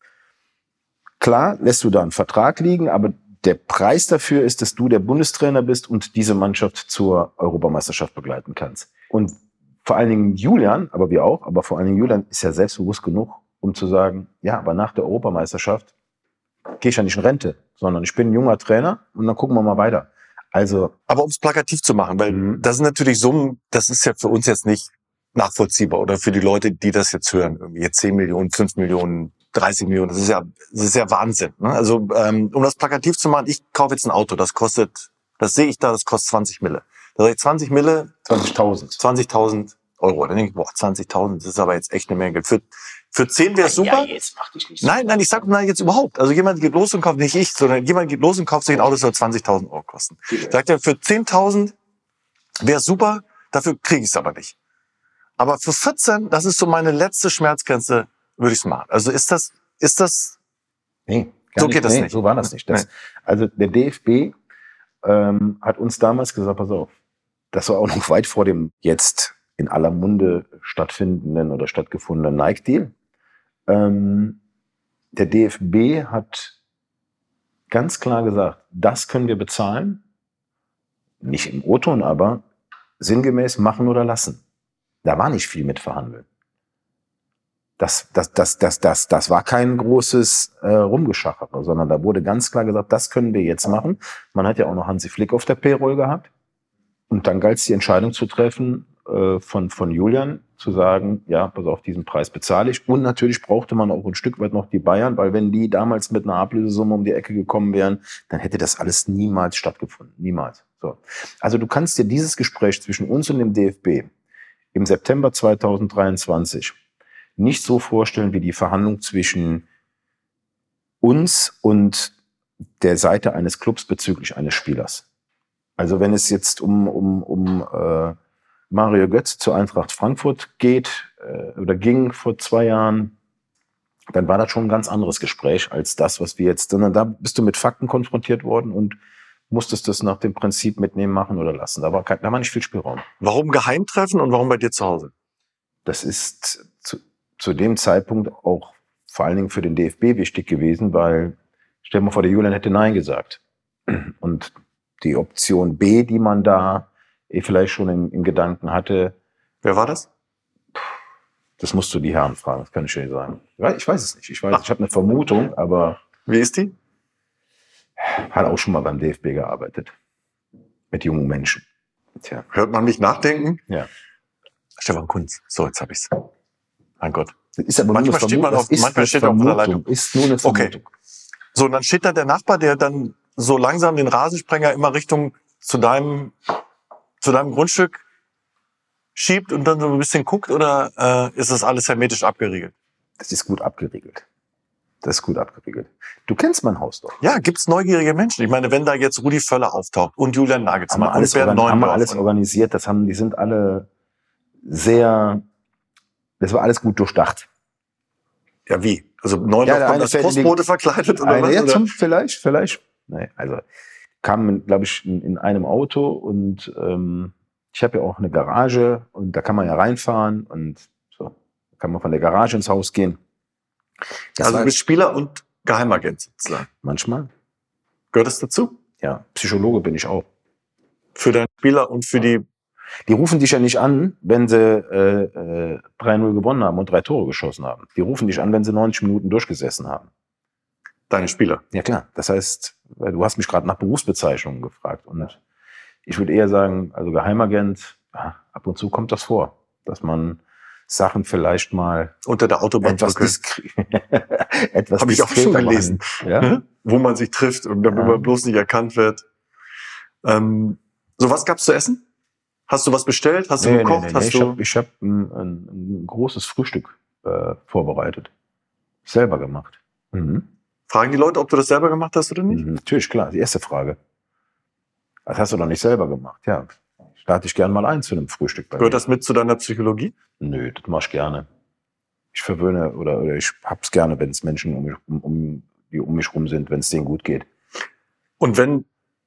Klar, lässt du da einen Vertrag liegen, aber der Preis dafür ist, dass du der Bundestrainer bist und diese Mannschaft zur Europameisterschaft begleiten kannst. Und vor allen Dingen Julian, aber wir auch, aber vor allen Dingen Julian ist ja selbstbewusst genug, um zu sagen, ja, aber nach der Europameisterschaft gehe ich ja nicht in Rente, sondern ich bin ein junger Trainer und dann gucken wir mal weiter. Also, aber um es plakativ zu machen, weil Mhm. das sind natürlich Summen, das ist ja für uns jetzt nicht nachvollziehbar oder für die Leute, die das jetzt hören, irgendwie jetzt zehn Millionen, fünf Millionen, dreißig Millionen, das ist ja, das ist ja Wahnsinn. Ne? Also ähm, um das plakativ zu machen, ich kaufe jetzt ein Auto, das kostet, das sehe ich da, das kostet zwanzig Mille. Da sage ich zwanzig Mille, zwanzigtausend. zwanzigtausend Euro. Dann denke ich, boah, zwanzigtausend, das ist aber jetzt echt eine Menge Geld. Für, für zehn wäre es super. Ja, jetzt mach dich nicht so. Nein, nein, ich sag nein, jetzt überhaupt. Also jemand geht los und kauft, nicht ich, sondern jemand geht los und kauft sich ein Auto, das soll zwanzigtausend Euro kosten. Sagt er, für zehntausend wäre super, dafür kriege ich es aber nicht. Aber für vierzehn, das ist so meine letzte Schmerzgrenze, würde ich es machen. Also ist das, ist das, Nee, so nicht. geht das nee, nicht. So war das nicht. Das, Nee. Also der D F B ähm, hat uns damals gesagt, pass auf, das war auch noch weit vor dem jetzt in aller Munde stattfindenden oder stattgefundenen Nike-Deal. Ähm, Der D F B hat ganz klar gesagt, das können wir bezahlen. Nicht im O-Ton, aber sinngemäß machen oder lassen. Da war nicht viel mit verhandeln. Das, das, das, das, das, das war kein großes äh, Rumgeschachere, sondern da wurde ganz klar gesagt, das können wir jetzt machen. Man hat ja auch noch Hansi Flick auf der Payroll gehabt. Und dann galt es, die Entscheidung zu treffen, äh, von, von Julian, zu sagen, ja, pass auf, diesen Preis bezahle ich. Und natürlich brauchte man auch ein Stück weit noch die Bayern, weil wenn die damals mit einer Ablösesumme um die Ecke gekommen wären, dann hätte das alles niemals stattgefunden. Niemals. So. Also du kannst dir dieses Gespräch zwischen uns und dem D F B im September zweitausenddreiundzwanzig nicht so vorstellen wie die Verhandlung zwischen uns und der Seite eines Clubs bezüglich eines Spielers. Also wenn es jetzt um, um, um äh, Mario Götze zu Eintracht Frankfurt geht äh, oder ging vor zwei Jahren, dann war das schon ein ganz anderes Gespräch als das, was wir jetzt, sondern da bist du mit Fakten konfrontiert worden und musstest das nach dem Prinzip mitnehmen, machen oder lassen. Da war, kein, da war nicht viel Spielraum. Warum Geheimtreffen und warum bei dir zu Hause? Das ist zu, zu dem Zeitpunkt auch vor allen Dingen für den D F B wichtig gewesen, weil, stell dir mal vor, der Julian hätte Nein gesagt. Und die Option B, die man da vielleicht schon im, im Gedanken hatte. Wer war das? Das musst du die Herren fragen, das kann ich dir nicht sagen. Ich weiß es nicht. Ich weiß, Ach. ich habe eine Vermutung, aber. Wie ist die? Hat auch schon mal beim D F B gearbeitet. Mit jungen Menschen. Tja. Hört man mich nachdenken? Ja. Stefan Kunz. So, jetzt habe ich's. Mein Gott. Das ist aber manchmal nur steht man auf, ist manchmal steht auf der Leitung. Ist nur eine Vermutung. Okay. So, und dann steht da der Nachbar, der dann so langsam den Rasensprenger immer Richtung zu deinem, zu deinem Grundstück schiebt und dann so ein bisschen guckt, oder äh, ist das alles hermetisch abgeriegelt? Das ist gut abgeriegelt. Das ist gut abgeriegelt. Du kennst mein Haus doch. Ja, gibt's neugierige Menschen? Ich meine, wenn da jetzt Rudi Völler auftaucht und Julian Nagelsmann haben wir alles, und Bernd organ- haben wir alles und organisiert, das haben, die sind alle sehr, das war alles gut durchdacht. Ja, wie? Also Neundorf Ja, kommt als Postbote verkleidet oder eine, was? ja, Oder? zum, vielleicht, vielleicht. Nee, also kamen, glaube ich, in, in einem Auto und ähm, ich habe ja auch eine Garage und da kann man ja reinfahren und so. Da kann man von der Garage ins Haus gehen. Das Also war, du bist Spieler und Geheimagent sozusagen. manchmal. Gehört das dazu? Ja, Psychologe bin ich auch. Für deinen Spieler und für die... Die rufen dich ja nicht an, wenn sie äh, äh, drei null gewonnen haben und drei Tore geschossen haben. Die rufen dich an, wenn sie neunzig Minuten durchgesessen haben. Deine Spieler? Ja klar, das heißt, du hast mich gerade nach Berufsbezeichnungen gefragt. Und ich würde eher sagen, also Geheimagent, ja, ab und zu kommt das vor, dass man Sachen vielleicht mal Unter der Autobahn etwas diskret. etwas Habe ich auch schon gelesen. Ja? Wo man sich trifft und damit Ja. man bloß nicht erkannt wird. Ähm, so, was gab's zu essen? Hast du was bestellt? Hast du Nee, gekocht? nee, nee, Hast ich du... habe ich hab ein, ein, ein großes Frühstück äh, vorbereitet. Selber gemacht. Mhm. Fragen die Leute, ob du das selber gemacht hast oder nicht? Mhm, natürlich, klar. Die erste Frage. Das hast du doch nicht selber gemacht. Ja, lade ich gern mal ein zu einem Frühstück bei Gehört mir. das mit zu deiner Psychologie? Nö, das mach ich gerne. Ich verwöhne oder, oder ich hab's gerne, wenn es Menschen um mich, um, um, die um mich rum sind, wenn es denen gut geht. Und wenn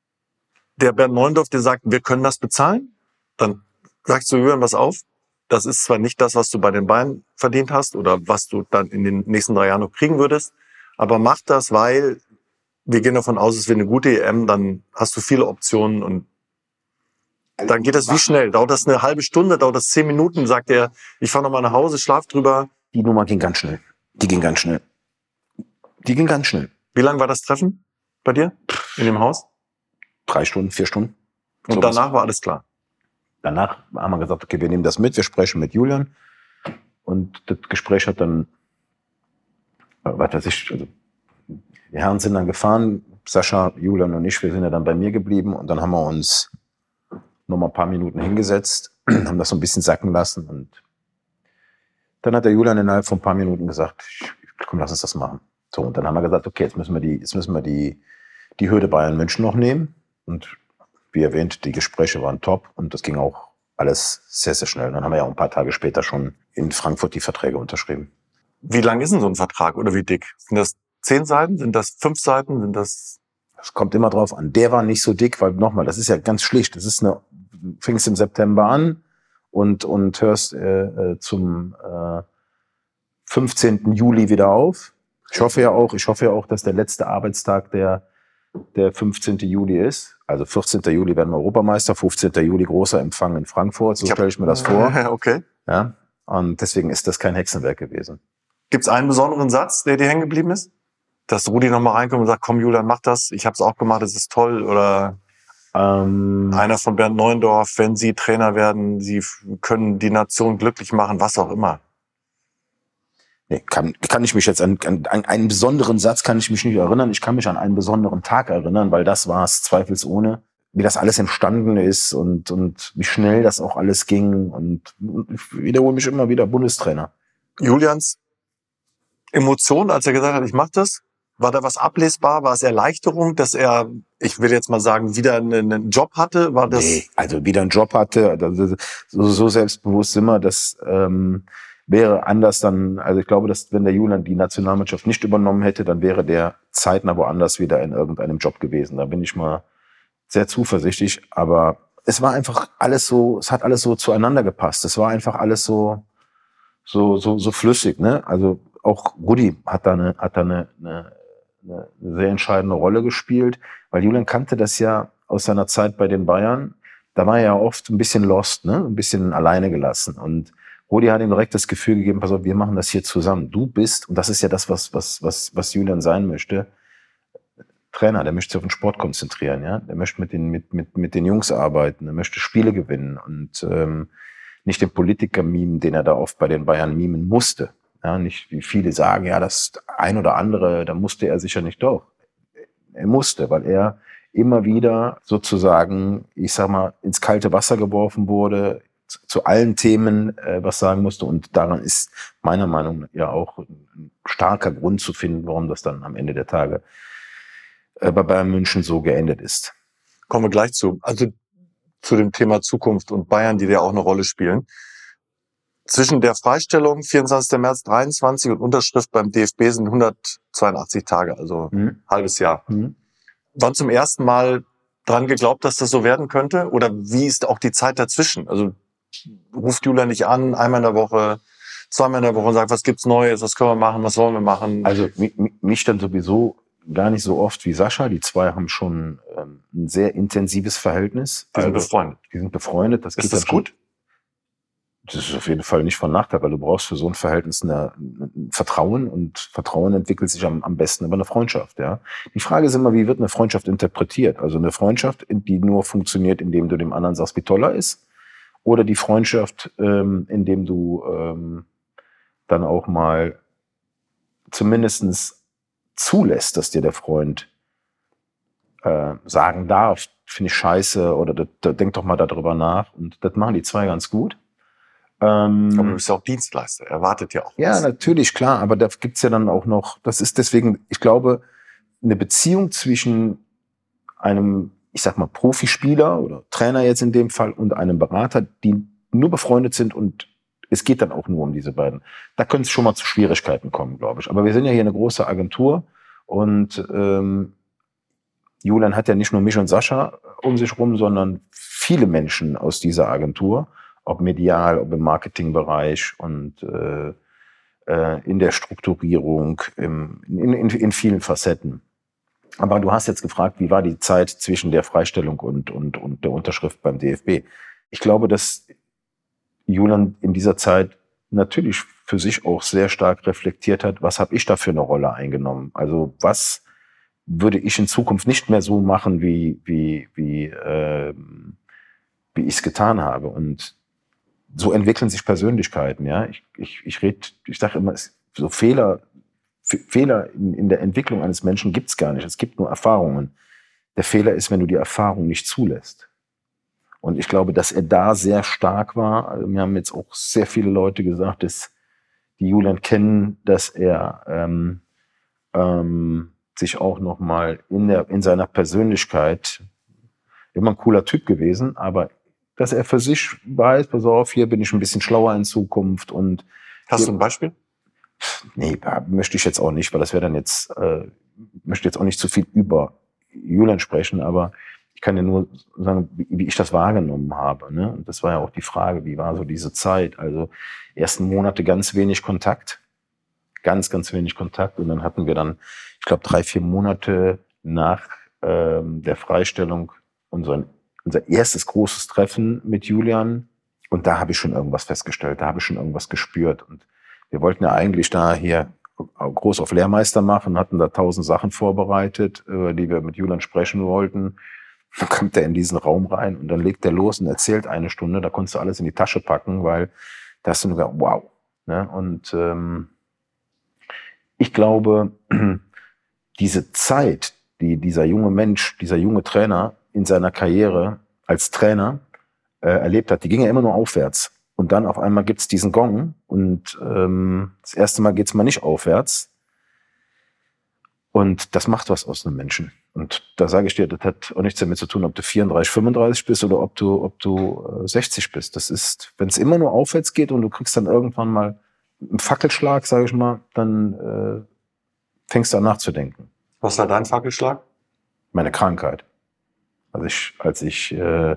der Bernd Neuendorf dir sagt, wir können das bezahlen, dann sagst du, Julian, was auf. Das ist zwar nicht das, was du bei den Bayern verdient hast oder was du dann in den nächsten drei Jahren noch kriegen würdest, aber mach das, weil wir gehen davon aus, es wird eine gute E M, dann hast du viele Optionen und dann geht das wie schnell? Dauert das eine halbe Stunde, dauert das zehn Minuten, sagt er, ich fahre nochmal nach Hause, schlaf drüber. Die Nummer ging ganz schnell. Die ging ganz schnell. Die ging ganz schnell. Wie lang war das Treffen bei dir in dem Haus? Drei Stunden, vier Stunden. Und Sowas. danach war alles klar. Danach haben wir gesagt, okay, wir nehmen das mit, wir sprechen mit Julian. Und das Gespräch hat dann, äh, was weiß ich, also die Herren sind dann gefahren, Sascha, Julian und ich, wir sind ja dann bei mir geblieben und dann haben wir uns noch mal ein paar Minuten hingesetzt, haben das so ein bisschen sacken lassen und dann hat der Julian innerhalb von ein paar Minuten gesagt, komm, lass uns das machen. So, und dann haben wir gesagt, okay, jetzt müssen wir die, jetzt müssen wir die, die Hürde Bayern München noch nehmen und wie erwähnt, die Gespräche waren top und das ging auch alles sehr, sehr schnell. Dann haben wir ja auch ein paar Tage später schon in Frankfurt die Verträge unterschrieben. Wie lang ist denn so ein Vertrag oder wie dick? Sind das zehn Seiten? Sind das fünf Seiten? Sind das... Das kommt immer drauf an. Der war nicht so dick, weil nochmal, das ist ja ganz schlicht. Das ist eine, fängst im September an und, und hörst äh, zum äh, fünfzehnten Juli wieder auf. Ich hoffe ja auch, ich hoffe ja auch, dass der letzte Arbeitstag der, der fünfzehnten Juli ist. Also vierzehnten Juli werden wir Europameister, fünfzehnten Juli großer Empfang in Frankfurt, so stelle ich mir das vor. Okay. Ja, und deswegen ist das kein Hexenwerk gewesen. Gibt es einen besonderen Satz, der dir hängen geblieben ist? Dass Rudi nochmal reinkommt und sagt, komm Julian, mach das, ich habe es auch gemacht, das ist toll. Oder ähm, einer von Bernd Neuendorf, wenn Sie Trainer werden, Sie können die Nation glücklich machen, was auch immer. Nee, kann, kann ich mich jetzt an, an, an einen besonderen Satz kann ich mich nicht erinnern. Ich kann mich an einen besonderen Tag erinnern, weil das war es zweifelsohne, wie das alles entstanden ist und, und wie schnell das auch alles ging. Und ich wiederhole mich immer wieder, Bundestrainer. Julians Emotion, als er gesagt hat, ich mach das, war da was ablesbar? War es Erleichterung, dass er, ich will jetzt mal sagen, wieder einen, einen Job hatte? War das? Nee, also wieder einen Job hatte, so, so selbstbewusst sind wir, das ähm, wäre anders dann, also ich glaube, dass wenn der Julian die Nationalmannschaft nicht übernommen hätte, dann wäre der zeitnah woanders wieder in irgendeinem Job gewesen. Da bin ich mal sehr zuversichtlich, aber es war einfach alles so, es hat alles so zueinander gepasst. Es war einfach alles so, so, so, so flüssig, ne? Also auch Rudi hat da eine, hat da eine, eine, eine sehr entscheidende Rolle gespielt, weil Julian kannte das ja aus seiner Zeit bei den Bayern. Da war er ja oft ein bisschen lost, ne? Ein bisschen alleine gelassen. Und Rudi hat ihm direkt das Gefühl gegeben, pass auf, wir machen das hier zusammen. Du bist, und das ist ja das, was, was, was, was Julian sein möchte, Trainer, der möchte sich auf den Sport konzentrieren, ja. Der möchte mit den, mit, mit, mit den Jungs arbeiten, der möchte Spiele gewinnen und ähm, nicht den Politiker mimen, den er da oft bei den Bayern mimen musste. Ja, nicht wie viele sagen, ja, das ein oder andere, da musste er sicher nicht, doch. Er musste, weil er immer wieder sozusagen, ich sag mal, ins kalte Wasser geworfen wurde, zu, zu allen Themen äh, was sagen musste. Und daran ist meiner Meinung nach ja auch ein starker Grund zu finden, warum das dann am Ende der Tage äh, bei Bayern München so geendet ist. Kommen wir gleich zu. Also zu dem Thema Zukunft und Bayern, die da auch eine Rolle spielen. Zwischen der Freistellung, vierundzwanzigsten März dreiundzwanzig, und Unterschrift beim D F B sind hundertzweiundachtzig Tage, also Mhm. ein halbes Jahr. Mhm. Wann zum ersten Mal dran geglaubt, dass das so werden könnte? Oder wie ist auch die Zeit dazwischen? Also ruft Julian nicht an, einmal in der Woche, zweimal in der Woche und sagt, was gibt's Neues, was können wir machen, was wollen wir machen? Also mi- mi- mich dann sowieso gar nicht so oft wie Sascha. Die zwei haben schon ähm, ein sehr intensives Verhältnis. Die sind Also, befreundet. Die sind befreundet. Das Ist geht das dann schon- gut? Das ist auf jeden Fall nicht von Nachteil, weil du brauchst für so ein Verhältnis eine, ein Vertrauen, und Vertrauen entwickelt sich am, am besten über eine Freundschaft. Ja. Die Frage ist immer, wie wird eine Freundschaft interpretiert? Also eine Freundschaft, die nur funktioniert, indem du dem anderen sagst, wie toll er ist, oder die Freundschaft, ähm, indem du ähm, dann auch mal zumindestens zulässt, dass dir der Freund äh, sagen darf, finde ich scheiße, oder da, da, denk doch mal darüber nach. Und das machen die zwei ganz gut. Ähm, Aber du bist ja auch Dienstleister, er wartet ja auch. ja, was. natürlich, klar, aber da gibt's ja dann auch noch, das ist deswegen, ich glaube, eine Beziehung zwischen einem, ich sag mal, Profispieler oder Trainer jetzt in dem Fall und einem Berater, die nur befreundet sind, und es geht dann auch nur um diese beiden. Da können es schon mal zu Schwierigkeiten kommen, glaube ich. Aber wir sind ja hier eine große Agentur, und ähm, Julian hat ja nicht nur mich und Sascha um sich rum, sondern viele Menschen aus dieser Agentur, ob medial, ob im Marketingbereich und äh, äh, in der Strukturierung, im, in, in, in vielen Facetten. Aber du hast jetzt gefragt, wie war die Zeit zwischen der Freistellung und, und, und der Unterschrift beim D F B? Ich glaube, dass Julian in dieser Zeit natürlich für sich auch sehr stark reflektiert hat, was habe ich da für eine Rolle eingenommen? Also was würde ich in Zukunft nicht mehr so machen, wie, wie, wie, äh, wie ich es getan habe? Und so entwickeln sich Persönlichkeiten, ja. Ich, ich, ich rede, ich sage immer, es, so Fehler, F- Fehler in, in der Entwicklung eines Menschen gibt's gar nicht. Es gibt nur Erfahrungen. Der Fehler ist, wenn du die Erfahrung nicht zulässt. Und ich glaube, dass er da sehr stark war. Also mir haben jetzt auch sehr viele Leute gesagt, dass die Julian kennen, dass er ähm, ähm, sich auch noch mal in der in seiner Persönlichkeit, immer ein cooler Typ gewesen, aber dass er für sich weiß, pass auf, hier bin ich ein bisschen schlauer in Zukunft. Und Hast du ein Beispiel? nee, möchte ich jetzt auch nicht, weil das wäre dann jetzt, äh, möchte jetzt auch nicht zu viel über Julian sprechen, aber ich kann ja nur sagen, wie, wie ich das wahrgenommen habe. Ne? Und das war ja auch die Frage, wie war so diese Zeit? Also ersten Monate ganz wenig Kontakt. ganz, ganz wenig Kontakt. Und dann hatten wir dann, ich glaube, drei, vier Monate nach ähm, der Freistellung unseren, unser erstes großes Treffen mit Julian. Und da habe ich schon irgendwas festgestellt, da habe ich schon irgendwas gespürt. Und wir wollten ja eigentlich da hier groß auf Lehrmeister machen, hatten da tausend Sachen vorbereitet, über die wir mit Julian sprechen wollten. Dann kommt er in diesen Raum rein und dann legt er los und erzählt eine Stunde. Da konntest du alles in die Tasche packen, weil da hast du nur gedacht, wow. Ne? Und ähm, ich glaube, diese Zeit, die dieser junge Mensch, dieser junge Trainer in seiner Karriere als Trainer äh, erlebt hat, die ging ja immer nur aufwärts. Und dann auf einmal gibt's diesen Gong und ähm, das erste Mal geht's mal nicht aufwärts. Und das macht was aus einem Menschen. Und da sage ich dir, das hat auch nichts damit zu tun, ob du vierunddreißig, fünfunddreißig bist oder ob du, ob du äh, sechzig bist. Das ist, wenn es immer nur aufwärts geht und du kriegst dann irgendwann mal einen Fackelschlag, sage ich mal, dann äh, fängst du an nachzudenken. Was war dein Fackelschlag? Meine Krankheit. Also ich, als ich äh,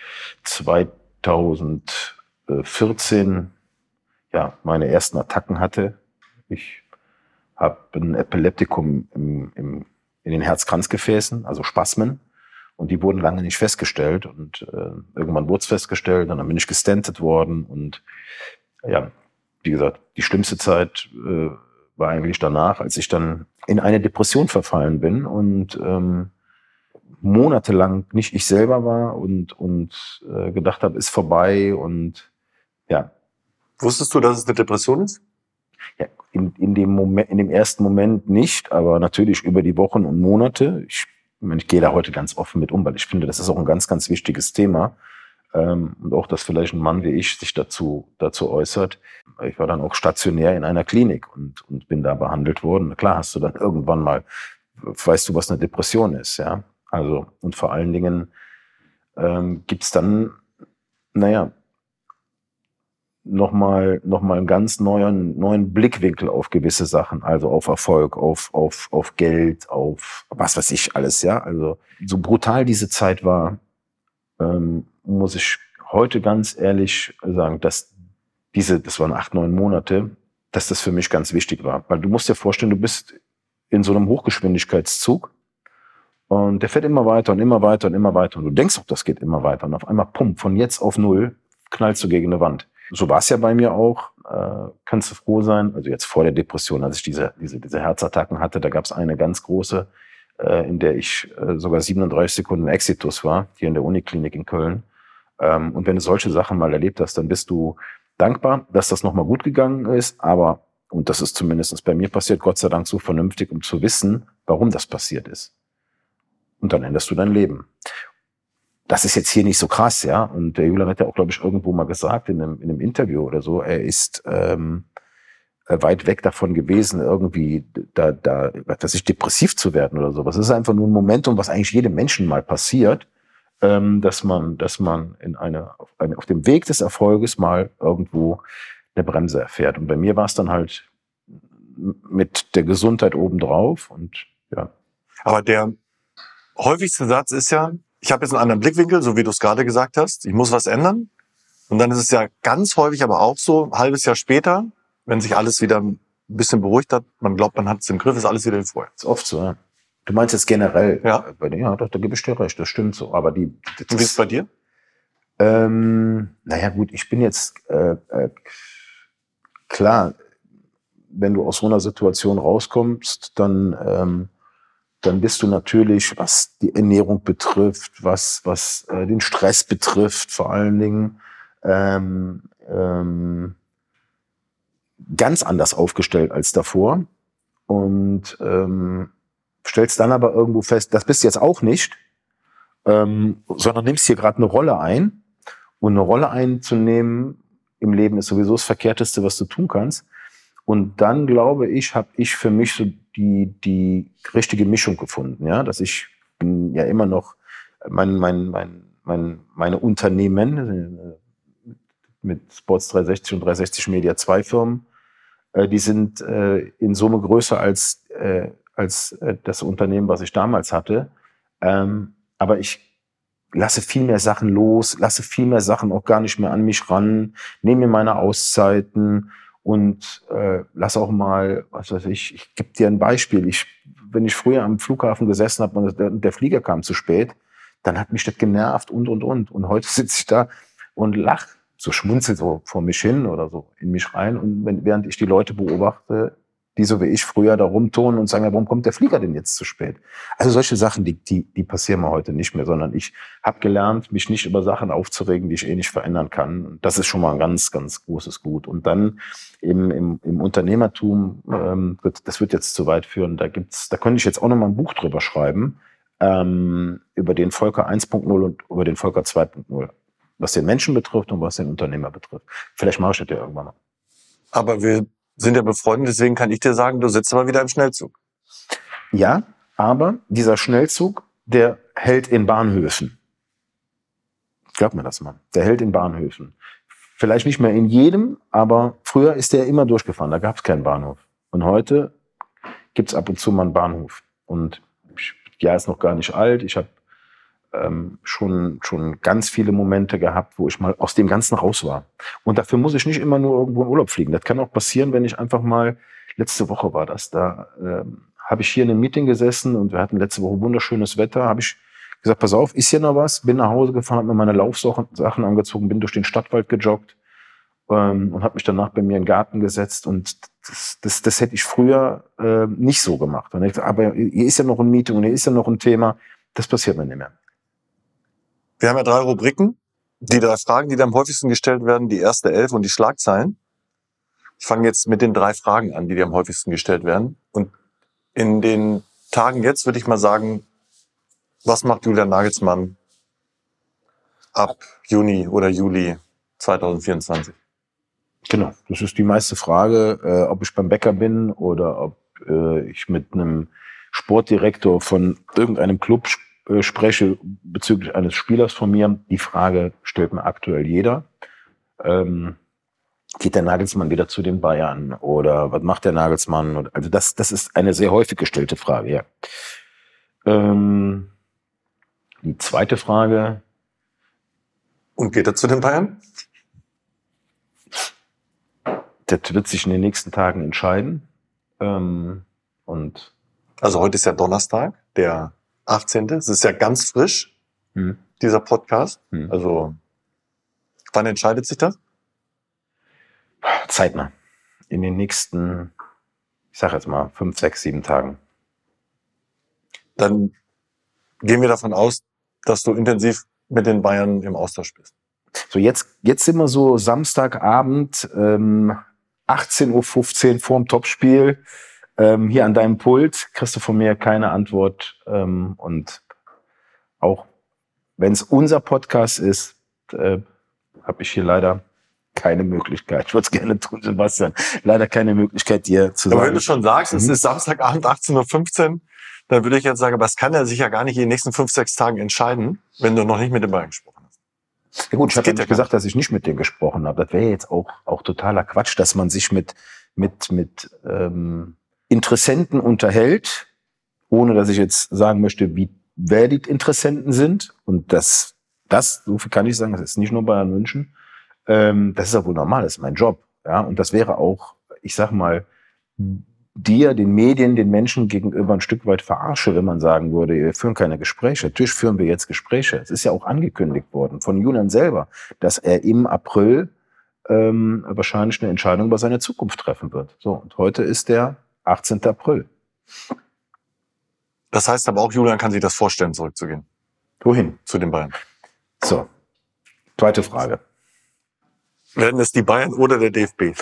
zweitausendvierzehn ja meine ersten Attacken hatte, ich habe ein Epileptikum im, im, in den Herzkranzgefäßen, also Spasmen, und die wurden lange nicht festgestellt und äh, irgendwann wurde es festgestellt und dann bin ich gestentet worden und ja, wie gesagt, die schlimmste Zeit äh, war eigentlich danach, als ich dann in eine Depression verfallen bin und ähm, monatelang nicht ich selber war und, und äh, gedacht habe, ist vorbei und ja. Wusstest du, dass es eine Depression ist? Ja, in, in, dem Moment, in dem ersten Moment nicht, aber natürlich über die Wochen und Monate. Ich, ich gehe da heute ganz offen mit um, weil ich finde, das ist auch ein ganz, ganz wichtiges Thema. Ähm, und auch, dass vielleicht ein Mann wie ich sich dazu, dazu äußert. Ich war dann auch stationär in einer Klinik und, und bin da behandelt worden. Klar hast du dann irgendwann mal, weißt du, was eine Depression ist, ja. Also, und vor allen Dingen ähm, gibt's dann, naja, nochmal noch mal einen ganz neuen, neuen Blickwinkel auf gewisse Sachen, also auf Erfolg, auf, auf, auf Geld, auf was weiß ich alles, ja. Also, so brutal diese Zeit war, ähm, muss ich heute ganz ehrlich sagen, dass diese, das waren acht, neun Monate, dass das für mich ganz wichtig war. Weil du musst dir vorstellen, du bist in so einem Hochgeschwindigkeitszug und der fährt immer weiter und immer weiter und immer weiter und du denkst auch, das geht immer weiter und auf einmal, pum, von jetzt auf null knallst du gegen eine Wand. So war es ja bei mir auch, äh, kannst du froh sein, also jetzt vor der Depression, als ich diese, diese, diese Herzattacken hatte, da gab es eine ganz große, äh, in der ich äh, sogar siebenunddreißig Sekunden Exitus war, hier in der Uniklinik in Köln. Ähm, und wenn du solche Sachen mal erlebt hast, dann bist du dankbar, dass das nochmal gut gegangen ist, aber, und das ist zumindest bei mir passiert, Gott sei Dank so vernünftig, um zu wissen, warum das passiert ist. Und dann änderst du dein Leben. Das ist jetzt hier nicht so krass, ja. Und der Julian hat ja auch, glaube ich, irgendwo mal gesagt in einem, in einem Interview oder so, er ist ähm, weit weg davon gewesen, irgendwie da, da, dass ich depressiv zu werden oder sowas. Es ist einfach nur ein Momentum, was eigentlich jedem Menschen mal passiert, ähm, dass man, dass man in eine, auf, eine, auf dem Weg des Erfolges mal irgendwo eine Bremse erfährt. Und bei mir war es dann halt mit der Gesundheit obendrauf und ja. Aber der häufigste Satz ist ja, ich habe jetzt einen anderen Blickwinkel, so wie du es gerade gesagt hast. Ich muss was ändern. Und dann ist es ja ganz häufig aber auch so, ein halbes Jahr später, wenn sich alles wieder ein bisschen beruhigt hat, man glaubt, man hat es im Griff, ist alles wieder wie vorher. Ist oft so, ja. Du meinst jetzt generell? Ja. Bei dir, ja, doch, da gebe ich dir recht, das stimmt so. Aber die. Das, Und wie ist es bei dir? Ähm, naja, gut, ich bin jetzt äh, äh, klar, wenn du aus so einer Situation rauskommst, dann ähm, dann bist du natürlich, was die Ernährung betrifft, was was äh, den Stress betrifft, vor allen Dingen ähm, ähm, ganz anders aufgestellt als davor und ähm, stellst dann aber irgendwo fest, das bist du jetzt auch nicht, ähm, sondern nimmst hier gerade eine Rolle ein und eine Rolle einzunehmen im Leben ist sowieso das Verkehrteste, was du tun kannst. Und dann, glaube ich, habe ich für mich so die, die richtige Mischung gefunden, ja, dass ich bin ja immer noch mein, mein, mein, mein, meine Unternehmen mit Sports dreihundertsechzig und dreihundertsechzig Media, zwei Firmen, äh, die sind äh, in Summe größer als, äh, als äh, das Unternehmen, was ich damals hatte. Ähm, aber ich lasse viel mehr Sachen los, lasse viel mehr Sachen auch gar nicht mehr an mich ran, nehme mir meine Auszeiten Und äh, lass auch mal, was weiß ich, ich gebe dir ein Beispiel. Ich, wenn ich früher am Flughafen gesessen habe und der, der Flieger kam zu spät, dann hat mich das genervt und, und, und. Und heute sitze ich da und lach, so schmunzel so vor mich hin oder so in mich rein. Und wenn, während ich die Leute beobachte, die so wie ich früher da rumturnen und sagen, ja, warum kommt der Flieger denn jetzt zu spät? Also solche Sachen, die, die, die passieren mir heute nicht mehr, sondern ich habe gelernt, mich nicht über Sachen aufzuregen, die ich eh nicht verändern kann. Und das ist schon mal ein ganz, ganz großes Gut. Und dann im, im, im Unternehmertum, ähm, wird, das wird jetzt zu weit führen, da gibt's, da könnte ich jetzt auch noch mal ein Buch drüber schreiben, ähm, über den Volcker eins Punkt null und über den Volcker zwei Punkt null, was den Menschen betrifft und was den Unternehmer betrifft. Vielleicht mache ich das ja irgendwann mal. Aber wir sind ja befreundet, deswegen kann ich dir sagen, du sitzt aber wieder im Schnellzug. Ja, aber dieser Schnellzug, der hält in Bahnhöfen. Glaub mir das mal. Der hält in Bahnhöfen. Vielleicht nicht mehr in jedem, aber früher ist der immer durchgefahren. Da gab es keinen Bahnhof. Und heute gibt es ab und zu mal einen Bahnhof. Und ich, ja, ist noch gar nicht alt. Ich habe ähm, schon, schon ganz viele Momente gehabt, wo ich mal aus dem Ganzen raus war. Und dafür muss ich nicht immer nur irgendwo in Urlaub fliegen. Das kann auch passieren, wenn ich einfach mal, letzte Woche war das, da ähm, habe ich hier in einem Meeting gesessen und wir hatten letzte Woche wunderschönes Wetter, habe ich gesagt, pass auf, ist hier noch was? Bin nach Hause gefahren, habe mir meine Laufsachen angezogen, bin durch den Stadtwald gejoggt ähm, und habe mich danach bei mir in den Garten gesetzt und das, das, das hätte ich früher äh, nicht so gemacht. Und ich gesagt, aber hier ist ja noch ein Meeting und hier ist ja noch ein Thema, das passiert mir nicht mehr. Wir haben ja drei Rubriken, die drei Fragen, die da am häufigsten gestellt werden, die erste Elf und die Schlagzeilen. Ich fange jetzt mit den drei Fragen an, die dir am häufigsten gestellt werden. Und in den Tagen jetzt würde ich mal sagen, was macht Julian Nagelsmann ab Juni oder Juli zwanzig vierundzwanzig? Genau, das ist die meiste Frage, äh, ob ich beim Bäcker bin oder ob äh, ich mit einem Sportdirektor von irgendeinem Club sp- äh, spreche bezüglich eines Spielers von mir. Die Frage stellt mir aktuell jeder. Ähm, geht der Nagelsmann wieder zu den Bayern oder was macht der Nagelsmann? Also das, das ist eine sehr häufig gestellte Frage, ja. Ähm, die zweite Frage. Und geht er zu den Bayern? Das wird sich in den nächsten Tagen entscheiden. Ähm, und Also heute ist ja Donnerstag, der achtzehnte. Es ist ja ganz frisch, hm. dieser Podcast. Hm. Also wann entscheidet sich das? Zeitnah. In den nächsten, ich sag jetzt mal, fünf, sechs, sieben Tagen. Dann gehen wir davon aus, dass du intensiv mit den Bayern im Austausch bist. So, jetzt, jetzt sind wir so Samstagabend, ähm, achtzehn Uhr fünfzehn vorm Topspiel. Ähm, hier an deinem Pult kriegst du von mir keine Antwort. Ähm, und auch wenn es unser Podcast ist, äh, habe ich hier leider keine Möglichkeit. Ich würde es gerne tun, Sebastian. Leider keine Möglichkeit, dir zu sagen. Aber wenn du schon sagst, mhm. es ist Samstagabend achtzehn Uhr fünfzehn, dann würde ich jetzt sagen, aber es kann ja sich ja gar nicht in den nächsten fünf, sechs Tagen entscheiden, wenn du noch nicht mit den Bayern gesprochen hast. Ja gut, ich habe ja nicht gesagt, dass ich nicht mit denen gesprochen habe. Das wäre jetzt auch, auch totaler Quatsch, dass man sich mit, mit, mit ähm, Interessenten unterhält, ohne dass ich jetzt sagen möchte, wie wer die Interessenten sind. Und das, das, so viel kann ich sagen, das ist nicht nur Bayern München. Ähm, das ist ja wohl normal, das ist mein Job. Ja, und das wäre auch, ich sag mal, dir, den Medien, den Menschen gegenüber ein Stück weit verarsche, wenn man sagen würde, wir führen keine Gespräche. Natürlich führen wir jetzt Gespräche. Es ist ja auch angekündigt worden von Julian selber, dass er im April ähm, wahrscheinlich eine Entscheidung über seine Zukunft treffen wird. So, und heute ist der achtzehnten April. Das heißt aber auch, Julian kann sich das vorstellen, zurückzugehen. Wohin? Zu den Bayern. So, zweite Frage. Werden es die Bayern oder der D F B?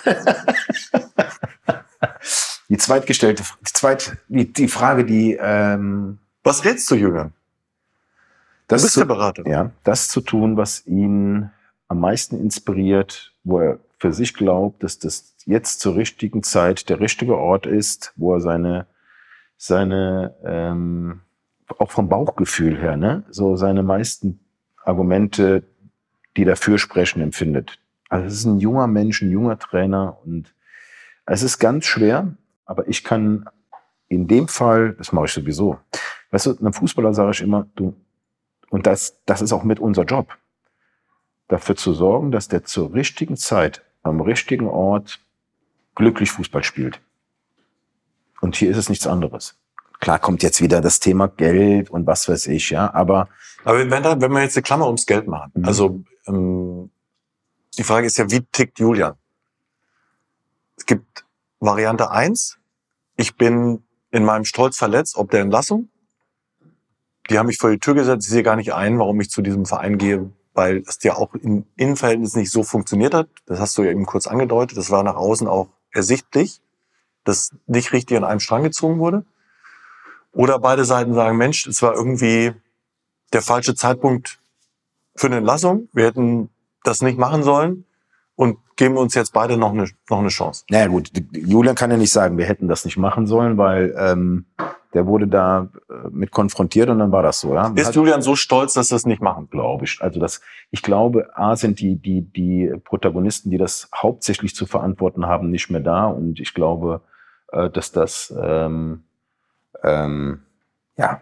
Die zweitgestellte, die zweit, die, die Frage, die, ähm, was rätst du, Julian? Das du bist zu, der Berater. Ja, das zu tun, was ihn am meisten inspiriert, wo er für sich glaubt, dass das jetzt zur richtigen Zeit der richtige Ort ist, wo er seine, seine, ähm, auch vom Bauchgefühl her, ne, so seine meisten Argumente, die dafür sprechen, empfindet. Also es ist ein junger Mensch, ein junger Trainer und es ist ganz schwer, aber ich kann in dem Fall, das mache ich sowieso, weißt du, einem Fußballer sage ich immer, du, und das, das ist auch mit unser Job, dafür zu sorgen, dass der zur richtigen Zeit, am richtigen Ort glücklich Fußball spielt. Und hier ist es nichts anderes. Klar kommt jetzt wieder das Thema Geld und was weiß ich, ja, aber... Aber wenn, da, wenn wir jetzt eine Klammer ums Geld machen, mhm. also ähm, die Frage ist ja, wie tickt Julian? Es gibt Variante eins, ich bin in meinem Stolz verletzt, ob der Entlassung. Die haben mich vor die Tür gesetzt, ich sehe gar nicht ein, warum ich zu diesem Verein gehe, weil es ja auch im Innenverhältnis nicht so funktioniert hat. Das hast du ja eben kurz angedeutet, das war nach außen auch ersichtlich, dass nicht richtig an einem Strang gezogen wurde. Oder beide Seiten sagen, Mensch, es war irgendwie der falsche Zeitpunkt für eine Entlassung. Wir hätten das nicht machen sollen und geben uns jetzt beide noch eine, noch eine Chance. Naja gut, Julian kann ja nicht sagen, wir hätten das nicht machen sollen, weil ähm, der wurde da äh, mit konfrontiert und dann war das so. Ja? Ist Hat, Julian so stolz, dass das nicht machen? Glaube ich. Also das, ich glaube, A sind die, die, die Protagonisten, die das hauptsächlich zu verantworten haben, nicht mehr da. Und ich glaube, äh, dass das ähm, ähm, ja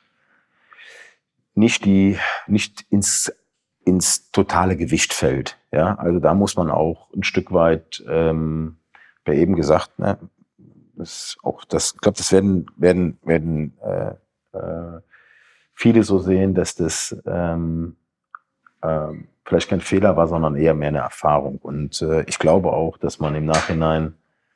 nicht die nicht ins ins totale Gewicht fällt. Ja, also da muss man auch ein Stück weit, ähm, wer eben gesagt, ne, das auch das, ich glaube, das werden werden werden äh, äh, viele so sehen, dass das ähm, äh, vielleicht kein Fehler war, sondern eher mehr eine Erfahrung. Und äh, ich glaube auch, dass man im Nachhinein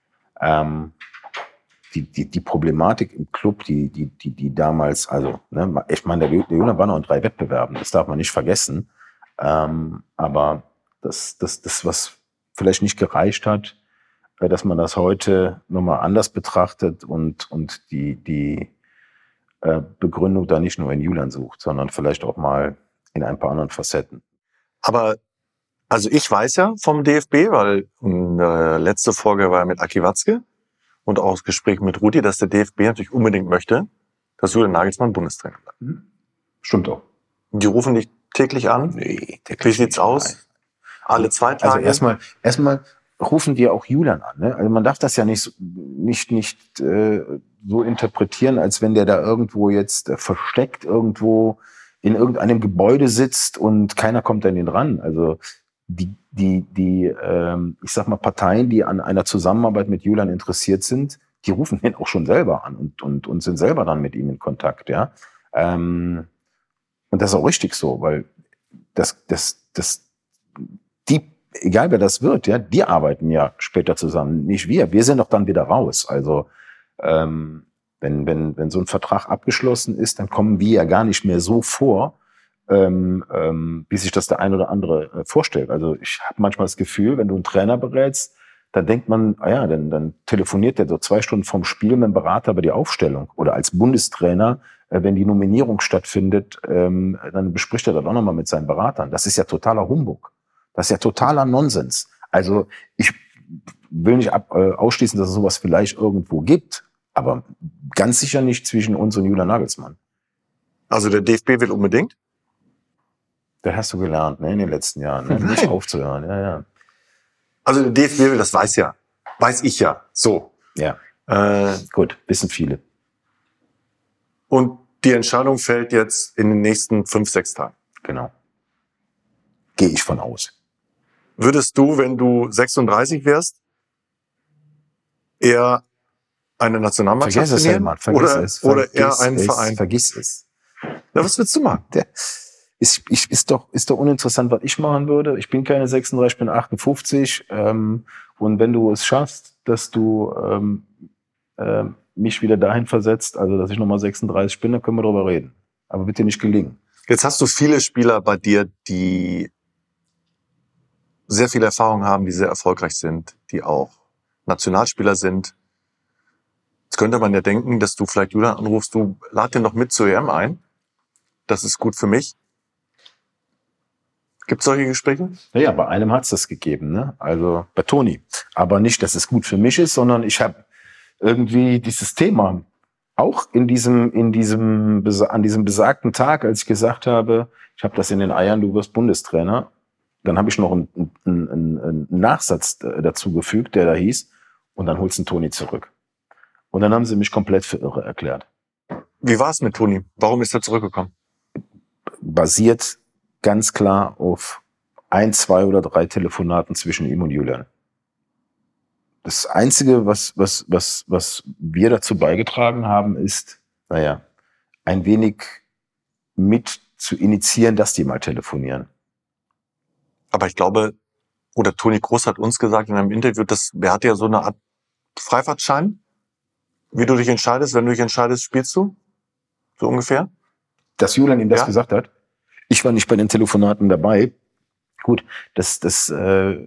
ähm, Die, die, die Problematik im Club, die, die, die, die damals, also, ne, ich meine, der Julian war noch in drei Wettbewerben, das darf man nicht vergessen. Ähm, aber das, das, das, was vielleicht nicht gereicht hat, äh, dass man das heute nochmal anders betrachtet und, und die, die äh, Begründung da nicht nur in Julian sucht, sondern vielleicht auch mal in ein paar anderen Facetten. Aber, also ich weiß ja vom D F B, weil äh, letzte Folge war mit Aki Watzke, und auch das Gespräch mit Rudi, dass der D F B natürlich unbedingt möchte, dass Julian Nagelsmann Bundestrainer bleibt. Stimmt auch. Die rufen dich täglich an? Nee, täglich Wie sieht's nicht, aus? nein. Alle zwei Tage? Also erstmal, erstmal rufen die auch Julian an. Ne? Also man darf das ja nicht, nicht, nicht äh, so interpretieren, als wenn der da irgendwo jetzt äh, versteckt irgendwo in irgendeinem Gebäude sitzt und keiner kommt an ihn ran. Also die, die, die, ähm, ich sag mal, Parteien, die an einer Zusammenarbeit mit Julian interessiert sind, die rufen ihn auch schon selber an und, und, und sind selber dann mit ihm in Kontakt, ja. Ähm, und das ist auch richtig so, weil das, das, das, die, egal wer das wird, ja, die arbeiten ja später zusammen, nicht wir. Wir sind doch dann wieder raus. Also, ähm, wenn, wenn, wenn so ein Vertrag abgeschlossen ist, dann kommen wir ja gar nicht mehr so vor, Ähm, ähm, wie sich das der ein oder andere äh, vorstellt. Also ich habe manchmal das Gefühl, wenn du einen Trainer berätst, dann denkt man, ah ja, dann, dann telefoniert der so zwei Stunden vorm Spiel mit dem Berater über die Aufstellung. Oder als Bundestrainer, äh, wenn die Nominierung stattfindet, ähm, dann bespricht er das auch nochmal mit seinen Beratern. Das ist ja totaler Humbug. Das ist ja totaler Nonsens. Also ich will nicht ab, äh, ausschließen, dass es sowas vielleicht irgendwo gibt, aber ganz sicher nicht zwischen uns und Julian Nagelsmann. Also der D F B will unbedingt? Das hast du gelernt, ne, in den letzten Jahren, ne? Nicht aufzuhören, ja, ja. Also der D F B will, das weiß ja. Weiß ich ja. So. Ja. Äh, Gut, wissen viele. Und die Entscheidung fällt jetzt in den nächsten fünf, sechs Tagen. Genau. Gehe ich von aus. Würdest du, wenn du sechsunddreißig wärst, eher eine Nationalmannschaft Vergiss es, Hellmann, vergiss oder, es. Oder vergiss eher einen es, Verein? Vergiss es. Na, was willst du machen? Der ist, ich, ist, doch, ist doch uninteressant, was ich machen würde. Ich bin keine sechsunddreißig, ich bin achtundfünfzig. Ähm, und wenn du es schaffst, dass du ähm, äh, mich wieder dahin versetzt, also dass ich nochmal sechsunddreißig bin, dann können wir darüber reden. Aber wird dir nicht gelingen. Jetzt hast du viele Spieler bei dir, die sehr viel Erfahrung haben, die sehr erfolgreich sind, die auch Nationalspieler sind. Jetzt könnte man ja denken, dass du vielleicht Julian anrufst, du lad den doch mit zur E M ein. Das ist gut für mich. Gibt es solche Gespräche? Naja, bei einem hat es das gegeben, ne? Also bei Toni. Aber nicht, dass es gut für mich ist, sondern ich habe irgendwie dieses Thema auch in diesem, in diesem, an diesem besagten Tag, als ich gesagt habe, ich habe das in den Eiern, du wirst Bundestrainer, dann habe ich noch einen, einen, einen Nachsatz dazu gefügt, der da hieß, und dann holst du den Toni zurück. Und dann haben sie mich komplett für irre erklärt. Wie war es mit Toni? Warum ist er zurückgekommen? Basiert ganz klar auf ein, zwei oder drei Telefonaten zwischen ihm und Julian. Das Einzige, was, was, was, was wir dazu beigetragen haben, ist, naja, ein wenig mit zu initiieren, dass die mal telefonieren. Aber ich glaube, oder Toni Kroos hat uns gesagt in einem Interview, dass er hat ja so eine Art Freifahrtschein, wie du dich entscheidest. Wenn du dich entscheidest, spielst du? So ungefähr? Dass Julian ihm das Ja? gesagt hat? Ich war nicht bei den Telefonaten dabei. Gut, dass, dass äh,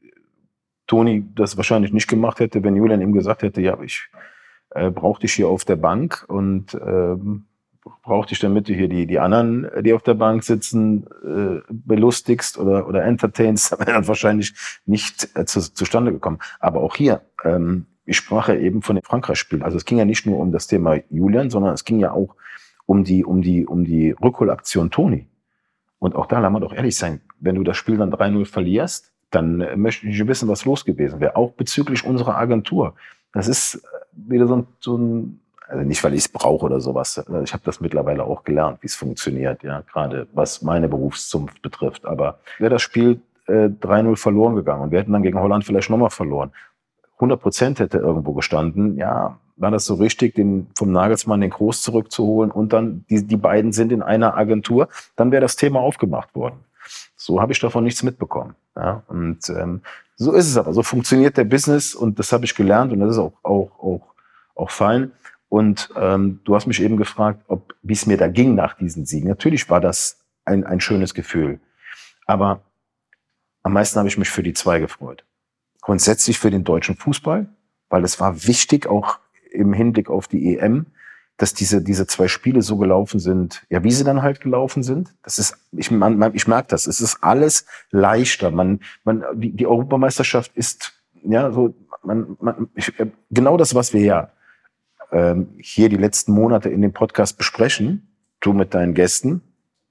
Toni das wahrscheinlich nicht gemacht hätte, wenn Julian ihm gesagt hätte, ja, ich äh, brauche dich hier auf der Bank und ähm, brauche dich, damit du hier die, die anderen, die auf der Bank sitzen, äh, belustigst oder, oder entertainst, wäre dann wahrscheinlich nicht äh, zu, zustande gekommen. Aber auch hier, ähm, ich sprach ja eben von dem Frankreich-Spiel. Also es ging ja nicht nur um das Thema Julian, sondern es ging ja auch um die, um die, um die Rückholaktion Toni. Und auch da, lass mal doch ehrlich sein, wenn du das Spiel dann drei null verlierst, dann äh, möchte ich wissen, was los gewesen wäre. Auch bezüglich unserer Agentur. Das ist wieder so ein, so ein also nicht, weil ich es brauche oder sowas. Ich habe das mittlerweile auch gelernt, wie es funktioniert, ja, gerade was meine Berufszunft betrifft. Aber wäre das Spiel äh, drei null verloren gegangen und wir hätten dann gegen Holland vielleicht nochmal verloren. hundert Prozent hätte irgendwo gestanden, ja, war das so richtig, den vom Nagelsmann den Kroos zurückzuholen und dann, die, die beiden sind in einer Agentur, dann wäre das Thema aufgemacht worden. So habe ich davon nichts mitbekommen. Ja, und ähm, so ist es aber. So funktioniert der Business und das habe ich gelernt und das ist auch, auch, auch, auch fein. Und ähm, du hast mich eben gefragt, ob wie es mir da ging nach diesen Siegen. Natürlich war das ein, ein schönes Gefühl. Aber am meisten habe ich mich für die zwei gefreut. Grundsätzlich für den deutschen Fußball, weil es war wichtig, auch im Hinblick auf die E M, dass diese, diese zwei Spiele so gelaufen sind, ja, wie sie dann halt gelaufen sind. Das ist, ich, man, man, ich merke das, es ist alles leichter. Man, man, die, die Europameisterschaft ist, ja, so, man, man, ich, genau das, was wir ja ähm, hier die letzten Monate in dem Podcast besprechen, du mit deinen Gästen.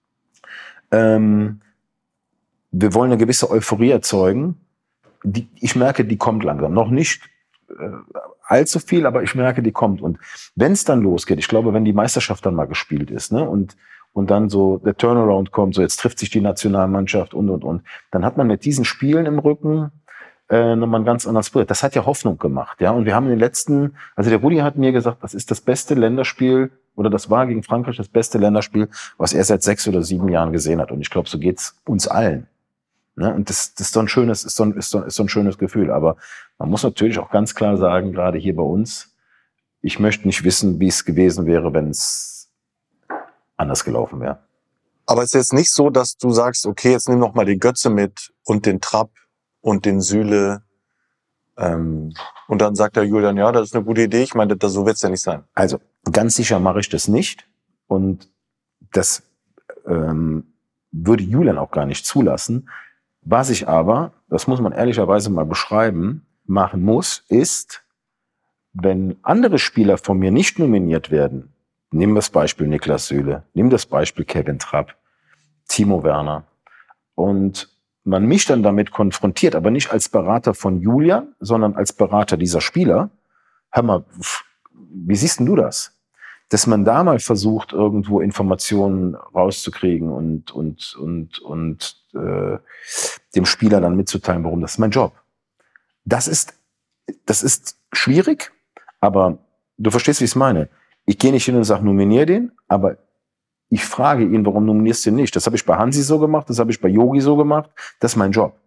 Ähm, wir wollen eine gewisse Euphorie erzeugen. Die, ich merke, die kommt langsam. Noch nicht äh, allzu viel, aber ich merke, die kommt. Und wenn es dann losgeht, ich glaube, wenn die Meisterschaft dann mal gespielt ist, ne, und, und dann so der Turnaround kommt, so jetzt trifft sich die Nationalmannschaft und, und, und, dann hat man mit diesen Spielen im Rücken äh, nochmal ein ganz anderes Bild. Das hat ja Hoffnung gemacht, ja. Und wir haben in den letzten, also der Rudi hat mir gesagt, das ist das beste Länderspiel, oder das war gegen Frankreich das beste Länderspiel, was er seit sechs oder sieben Jahren gesehen hat. Und ich glaube, so geht's uns allen. Ne? Und das, das ist so ein schönes, ist so ein, ist so, ist so ein schönes Gefühl. Aber man muss natürlich auch ganz klar sagen, gerade hier bei uns, ich möchte nicht wissen, wie es gewesen wäre, wenn es anders gelaufen wäre. Aber es ist jetzt nicht so, dass du sagst, okay, jetzt nimm noch mal den Götze mit und den Trapp und den Süle. Ähm, und dann sagt der Julian, ja, das ist eine gute Idee. Ich meine, das, so wird's ja nicht sein. Also ganz sicher mache ich das nicht. Und das ähm, würde Julian auch gar nicht zulassen. Was ich aber, das muss man ehrlicherweise mal beschreiben, machen muss, ist, wenn andere Spieler von mir nicht nominiert werden, nehmen wir das Beispiel Niklas Süle, nehmen das Beispiel Kevin Trapp, Timo Werner, und man mich dann damit konfrontiert, aber nicht als Berater von Julian, sondern als Berater dieser Spieler, hör mal, wie siehst denn du das? Dass man da mal versucht, irgendwo Informationen rauszukriegen und, und, und, und äh, dem Spieler dann mitzuteilen, warum, das ist mein Job. Das ist, das ist schwierig, aber du verstehst, wie ich es meine. Ich gehe nicht hin und sage, nominier den, aber ich frage ihn, warum nominierst du ihn nicht? Das habe ich bei Hansi so gemacht, das habe ich bei Yogi so gemacht, das ist mein Job.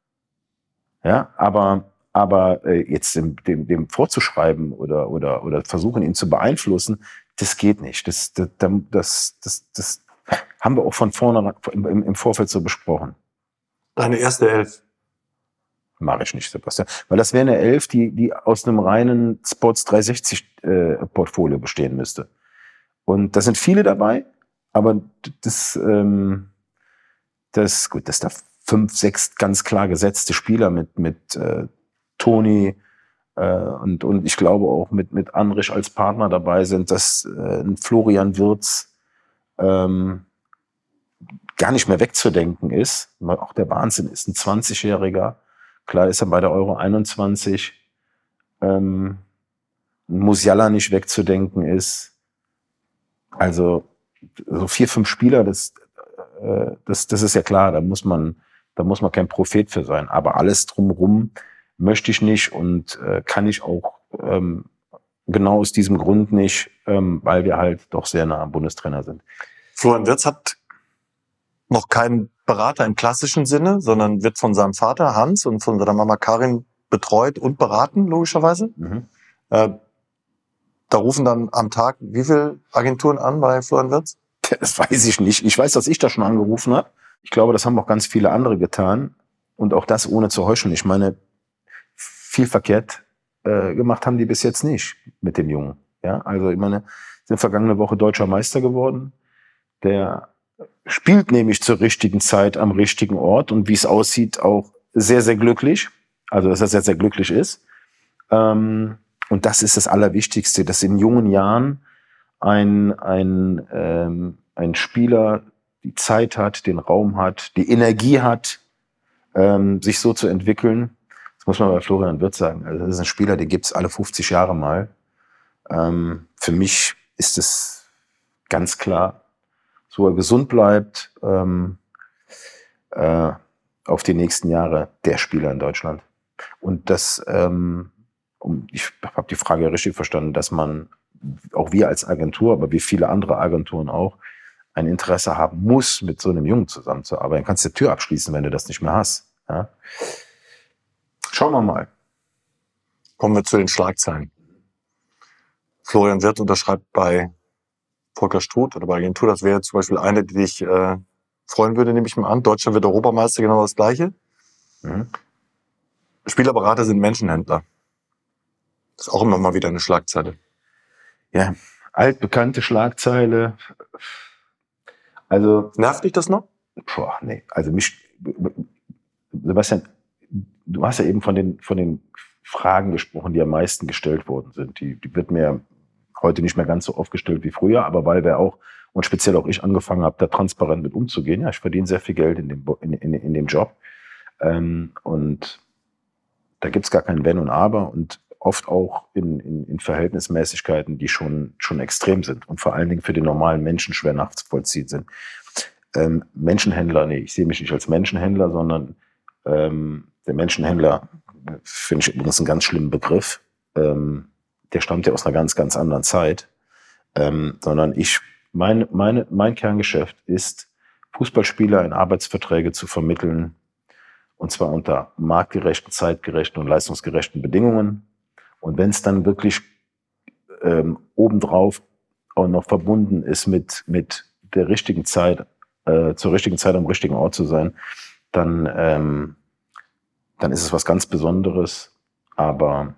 Ja, aber aber äh, jetzt dem, dem, dem vorzuschreiben oder oder oder versuchen, ihn zu beeinflussen, das geht nicht. Das das das das, das haben wir auch von vorne im, im Vorfeld so besprochen. Deine erste Elf. Mache ich nicht, Sebastian. Weil das wäre eine Elf, die, die aus einem reinen Sports dreihundertsechzig äh, Portfolio bestehen müsste. Und da sind viele dabei, aber das, ähm, das, gut, dass da fünf, sechs ganz klar gesetzte Spieler mit, mit äh, Toni äh, und, und ich glaube auch mit, mit Andrich als Partner dabei sind, dass äh, ein Florian Wirtz ähm, gar nicht mehr wegzudenken ist. Auch der Wahnsinn ist ein zwanzigjähriger. Klar ist er bei der Euro einundzwanzig. Ähm, Musiala nicht wegzudenken ist. Also so vier, fünf Spieler, das, äh, das, das ist ja klar. Da muss man, da muss man kein Prophet für sein. Aber alles drumherum möchte ich nicht und äh, kann ich auch ähm, genau aus diesem Grund nicht, ähm, weil wir halt doch sehr nah am Bundestrainer sind. Florian Wirtz hat noch keinen Berater im klassischen Sinne, sondern wird von seinem Vater Hans und von seiner Mama Karin betreut und beraten, logischerweise. Mhm. Äh, da rufen dann am Tag wie viele Agenturen an bei Florian Wirtz? Das weiß ich nicht. Ich weiß, dass ich da schon angerufen habe. Ich glaube, das haben auch ganz viele andere getan. Und auch das ohne zu heucheln. Ich meine, viel verkehrt äh, gemacht haben die bis jetzt nicht mit dem Jungen. Ja, also ich meine, sind vergangene Woche deutscher Meister geworden. Der spielt nämlich zur richtigen Zeit am richtigen Ort und wie es aussieht auch sehr, sehr glücklich. Also dass er sehr, sehr glücklich ist. Ähm, und das ist das Allerwichtigste, dass in jungen Jahren ein, ein, ähm, ein Spieler die Zeit hat, den Raum hat, die Energie hat, ähm, sich so zu entwickeln. Das muss man bei Florian Wirtz sagen. Also das ist ein Spieler, den gibt's alle fünfzig Jahre mal. Ähm, für mich ist es ganz klar, so er gesund bleibt, ähm, äh, auf die nächsten Jahre der Spieler in Deutschland. Und das, ähm, um, ich habe die Frage richtig verstanden, dass man, auch wir als Agentur, aber wie viele andere Agenturen auch, ein Interesse haben muss, mit so einem Jungen zusammenzuarbeiten. Du kannst die Tür abschließen, wenn du das nicht mehr hast. Ja? Schauen wir mal. Kommen wir zu den Schlagzeilen. Florian Wirtz unterschreibt bei Volker Struth oder bei Agentur. Das wäre zum Beispiel eine, die dich äh, freuen würde, nehme ich mal an. Deutschland wird Europameister, genau das Gleiche. Mhm. Spielerberater sind Menschenhändler. Das ist auch immer mal wieder eine Schlagzeile. Ja, altbekannte Schlagzeile. Also nervt dich das noch? Boah, nee. Also mich, Sebastian, du hast ja eben von den von den Fragen gesprochen, die am meisten gestellt worden sind. Die, die wird mir heute nicht mehr ganz so oft gestellt wie früher, aber weil wir auch, und speziell auch ich angefangen habe, da transparent mit umzugehen. Ja, ich verdiene sehr viel Geld in dem, in, in, in dem Job. Ähm, und da gibt's gar kein Wenn und Aber und oft auch in, in, in Verhältnismäßigkeiten, die schon, schon extrem sind und vor allen Dingen für den normalen Menschen schwer nachzuvollziehen sind. Ähm, Menschenhändler, nee, ich sehe mich nicht als Menschenhändler, sondern ähm, der Menschenhändler, finde ich übrigens einen ganz schlimmen Begriff. Ähm, der stammt ja aus einer ganz, ganz anderen Zeit. Ähm, sondern ich, mein, meine, mein Kerngeschäft ist, Fußballspieler in Arbeitsverträge zu vermitteln, und zwar unter marktgerechten, zeitgerechten und leistungsgerechten Bedingungen. Und wenn es dann wirklich ähm, obendrauf auch noch verbunden ist mit, mit der richtigen Zeit, äh, zur richtigen Zeit am richtigen Ort zu sein, dann, ähm, dann ist es was ganz Besonderes. Aber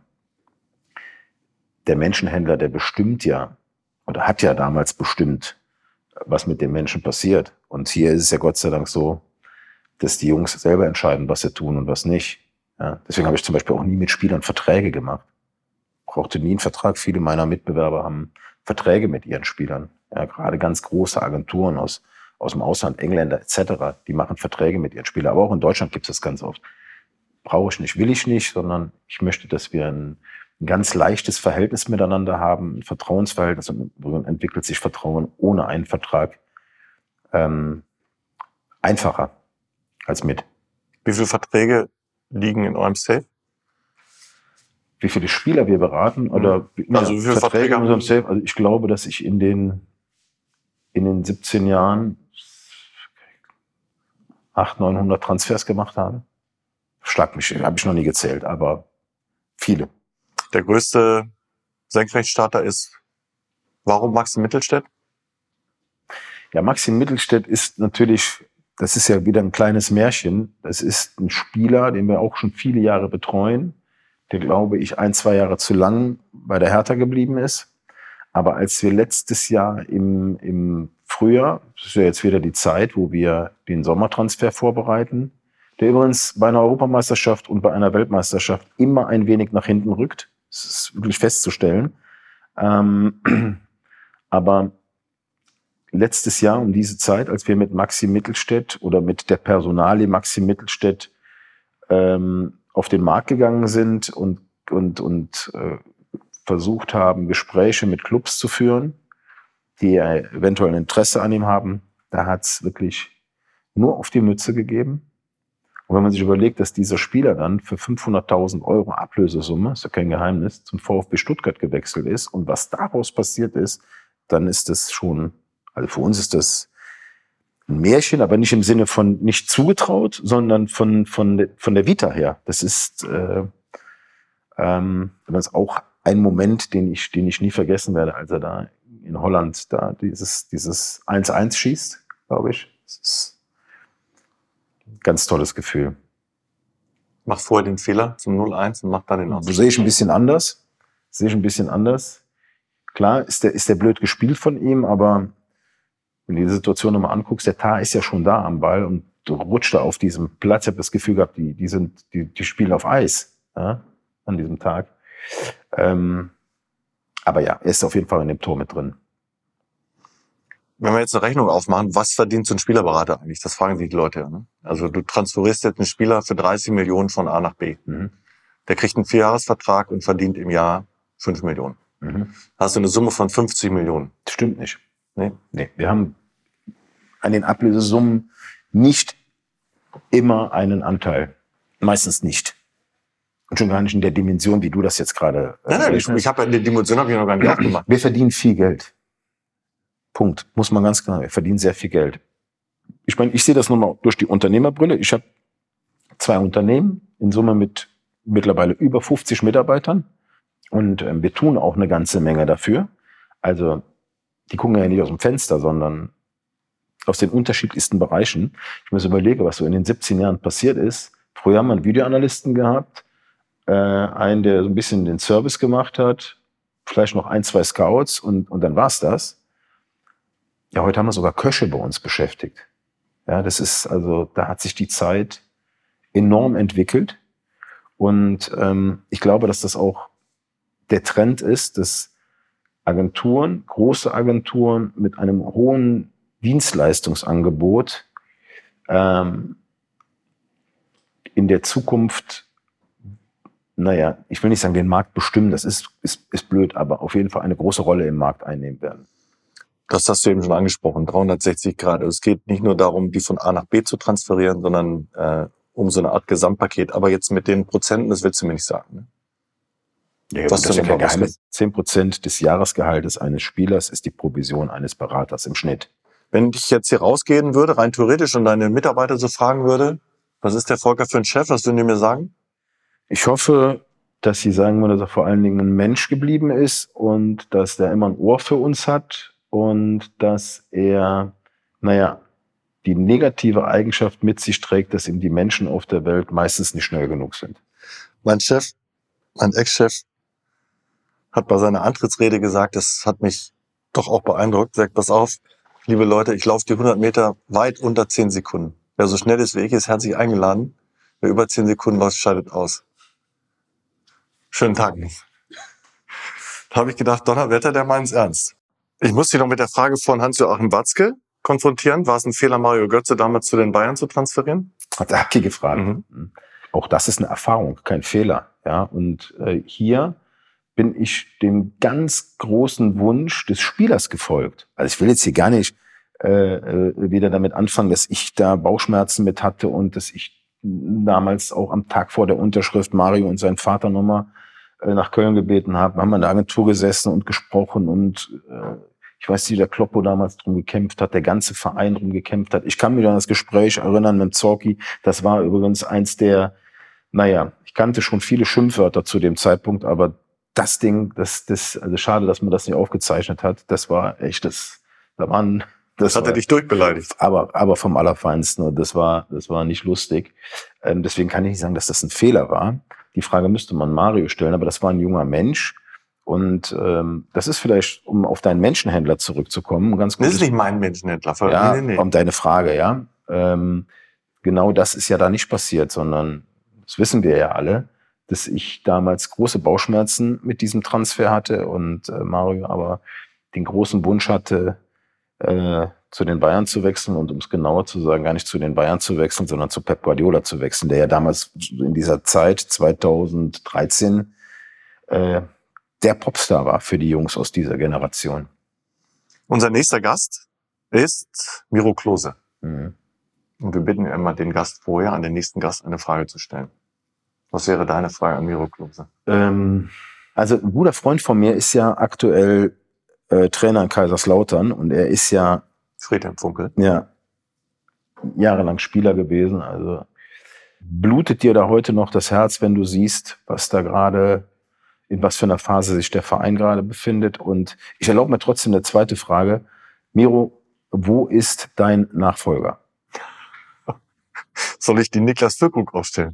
der Menschenhändler, der bestimmt ja, oder hat ja damals bestimmt, was mit dem Menschen passiert. Und hier ist es ja Gott sei Dank so, dass die Jungs selber entscheiden, was sie tun und was nicht. Ja, deswegen habe ich zum Beispiel auch nie mit Spielern Verträge gemacht. Brauchte nie einen Vertrag. Viele meiner Mitbewerber haben Verträge mit ihren Spielern. Ja, gerade ganz große Agenturen aus, aus dem Ausland, Engländer et cetera, die machen Verträge mit ihren Spielern. Aber auch in Deutschland gibt es das ganz oft. Brauche ich nicht, will ich nicht, sondern ich möchte, dass wir ein, ein ganz leichtes Verhältnis miteinander haben, ein Vertrauensverhältnis, und dann entwickelt sich Vertrauen ohne einen Vertrag ähm, einfacher als mit. Wie viele Verträge liegen in eurem Safe? Wie viele Spieler wir beraten oder mhm. also ja, wie viele Verträge, Verträge in unserem Safe? Also ich glaube, dass ich in den in den siebzehn Jahren achthundert, neunhundert Transfers gemacht habe. Schlag mich, habe ich noch nie gezählt, aber viele. Der größte Senkrechtstarter ist, warum Maxi Mittelstädt? Ja, Maxi Mittelstädt ist natürlich, das ist ja wieder ein kleines Märchen. Das ist ein Spieler, den wir auch schon viele Jahre betreuen, der, glaube ich, ein, zwei Jahre zu lang bei der Hertha geblieben ist. Aber als wir letztes Jahr im, im Frühjahr, das ist ja jetzt wieder die Zeit, wo wir den Sommertransfer vorbereiten, der übrigens bei einer Europameisterschaft und bei einer Weltmeisterschaft immer ein wenig nach hinten rückt. Das ist wirklich festzustellen. Ähm, aber letztes Jahr um diese Zeit, als wir mit Maxi Mittelstädt oder mit der Personalie Maxi Mittelstädt ähm, auf den Markt gegangen sind und, und, und äh, versucht haben, Gespräche mit Clubs zu führen, die eventuell ein Interesse an ihm haben, da hat es wirklich nur auf die Mütze gegeben. Und wenn man sich überlegt, dass dieser Spieler dann für fünfhunderttausend Euro Ablösesumme, ist ja kein Geheimnis, zum VfB Stuttgart gewechselt ist und was daraus passiert ist, dann ist das schon, also für uns ist das ein Märchen, aber nicht im Sinne von nicht zugetraut, sondern von, von, von der Vita her. Das ist, äh, ähm, das ist auch ein Moment, den ich, den ich nie vergessen werde, als er da in Holland da dieses, dieses eins eins schießt, glaube ich. Das ist ein ganz tolles Gefühl. Macht vorher den Fehler zum null eins und macht dann den Ausgleich. Sehe ich ein bisschen anders. Sehe ich ein bisschen anders. Klar ist der, ist der blöd gespielt von ihm, aber wenn du die Situation nochmal anguckst, der Tar ist ja schon da am Ball und du rutscht da auf diesem Platz. Ich habe das Gefühl gehabt, die, die sind, die, die spielen auf Eis, ja, an diesem Tag. Ähm, aber ja, er ist auf jeden Fall in dem Tor mit drin. Wenn wir jetzt eine Rechnung aufmachen, was verdient so ein Spielerberater eigentlich? Das fragen sich die Leute ja. Ne? Also du transferierst jetzt einen Spieler für dreißig Millionen von A nach B. Mhm. Der kriegt einen Vierjahresvertrag und verdient im Jahr fünf Millionen. Mhm. Hast du eine Summe von fünfzig Millionen. Das stimmt nicht. Nee? Nee, wir haben an den Ablösesummen nicht immer einen Anteil. Meistens nicht. Und schon gar nicht in der Dimension, wie du das jetzt gerade... Nein, nein, ich, ich habe ja die Dimension hab ich noch gar nicht aufgemacht. Wir verdienen viel Geld. Punkt. Muss man ganz klar. Wir verdienen sehr viel Geld. Ich meine, ich sehe das nochmal durch die Unternehmerbrille. Ich habe zwei Unternehmen, in Summe mit mittlerweile über fünfzig Mitarbeitern. Und ähm, wir tun auch eine ganze Menge dafür. Also die gucken ja nicht aus dem Fenster, sondern aus den unterschiedlichsten Bereichen. Ich muss überlegen, was so in den siebzehn Jahren passiert ist. Früher haben wir einen Videoanalysten gehabt, äh, einen, der so ein bisschen den Service gemacht hat, vielleicht noch ein, zwei Scouts und, und dann war's das. Ja, heute haben wir sogar Köche bei uns beschäftigt. Ja, das ist, also, da hat sich die Zeit enorm entwickelt. Und ähm, ich glaube, dass das auch der Trend ist, dass Agenturen, große Agenturen mit einem hohen Dienstleistungsangebot ähm, in der Zukunft, naja, ich will nicht sagen, den Markt bestimmen, das ist, ist, ist blöd, aber auf jeden Fall eine große Rolle im Markt einnehmen werden. Das hast du eben schon angesprochen, dreihundertsechzig Grad. Also es geht nicht nur darum, die von A nach B zu transferieren, sondern äh, um so eine Art Gesamtpaket. Aber jetzt mit den Prozenten, das willst du mir nicht sagen. Ne? Ja, das ist ja kein Geheimnis. zehn Prozent des Jahresgehaltes eines Spielers ist die Provision eines Beraters im Schnitt. Wenn ich jetzt hier rausgehen würde, rein theoretisch, und deine Mitarbeiter so fragen würde, was ist der Volker für ein Chef, was würden die mir sagen? Ich hoffe, dass sie sagen würden, dass er vor allen Dingen ein Mensch geblieben ist und dass der immer ein Ohr für uns hat. Und dass er, naja, die negative Eigenschaft mit sich trägt, dass ihm die Menschen auf der Welt meistens nicht schnell genug sind. Mein Chef, mein Ex-Chef, hat bei seiner Antrittsrede gesagt, das hat mich doch auch beeindruckt, sagt, pass auf, liebe Leute, ich laufe die hundert Meter weit unter zehn Sekunden. Wer so schnell ist wie ich, ist herzlich eingeladen. Wer über zehn Sekunden läuft, scheidet aus. Schönen Tag. Da habe ich gedacht, Donnerwetter, der meint's ernst. Ich muss dich noch mit der Frage von Hans-Joachim Watzke konfrontieren. War es ein Fehler, Mario Götze damals zu den Bayern zu transferieren? Hat er Hacki gefragt. Mhm. Auch das ist eine Erfahrung, kein Fehler. Ja, und äh, hier bin ich dem ganz großen Wunsch des Spielers gefolgt. Also ich will jetzt hier gar nicht äh, äh, wieder damit anfangen, dass ich da Bauchschmerzen mit hatte und dass ich damals auch am Tag vor der Unterschrift Mario und seinen Vater nochmal äh, nach Köln gebeten habe. Wir haben in der Agentur gesessen und gesprochen und äh, ich weiß, wie der Kloppo damals drum gekämpft hat, der ganze Verein drum gekämpft hat. Ich kann mich an das Gespräch erinnern mit Zorki. Das war übrigens eins der, naja, ich kannte schon viele Schimpfwörter zu dem Zeitpunkt, aber das Ding, das, das, also schade, dass man das nicht aufgezeichnet hat. Das war echt, das, da waren, das hat er war, dich durchbeleidigt. Aber, aber vom Allerfeinsten. Und das war, das war nicht lustig. Ähm, deswegen kann ich nicht sagen, dass das ein Fehler war. Die Frage müsste man Mario stellen, aber das war ein junger Mensch. Und ähm, das ist vielleicht, um auf deinen Menschenhändler zurückzukommen, ganz gut. Das ist nicht mein Menschenhändler. Ja, nee, nee, nee. um deine Frage, ja. Ähm, genau das ist ja da nicht passiert, sondern das wissen wir ja alle, dass ich damals große Bauchschmerzen mit diesem Transfer hatte und äh, Mario aber den großen Wunsch hatte, äh, zu den Bayern zu wechseln und um es genauer zu sagen, gar nicht zu den Bayern zu wechseln, sondern zu Pep Guardiola zu wechseln, der ja damals in dieser Zeit zweitausenddreizehn äh, der Popstar war für die Jungs aus dieser Generation. Unser nächster Gast ist Miro Klose. Mhm. Und wir bitten immer den Gast vorher, an den nächsten Gast eine Frage zu stellen. Was wäre deine Frage an Miro Klose? Ähm, also ein guter Freund von mir ist ja aktuell äh, Trainer in Kaiserslautern und er ist ja Friedhelm Funkel. Ja, jahrelang Spieler gewesen. Also blutet dir da heute noch das Herz, wenn du siehst, was da gerade, in was für einer Phase sich der Verein gerade befindet? Und ich erlaube mir trotzdem eine zweite Frage. Miro, wo ist dein Nachfolger? Soll ich den Niklas Füllkrug aufstellen?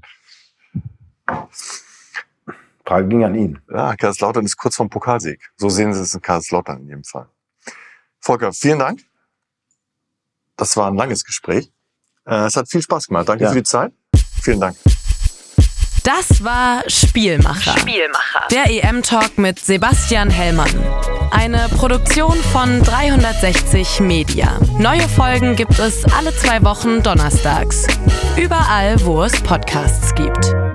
Frage ging an ihn. Ja, Kaiserslautern ist kurz vorm Pokalsieg. So sehen Sie es in Kaiserslautern in jedem Fall. Volker, vielen Dank. Das war ein langes Gespräch. Es hat viel Spaß gemacht. Danke ja. für die Zeit. Vielen Dank. Das war Spielmacher. Spielmacher. Der E M-Talk mit Sebastian Hellmann. Eine Produktion von dreihundertsechzig Media. Neue Folgen gibt es alle zwei Wochen donnerstags. Überall, wo es Podcasts gibt.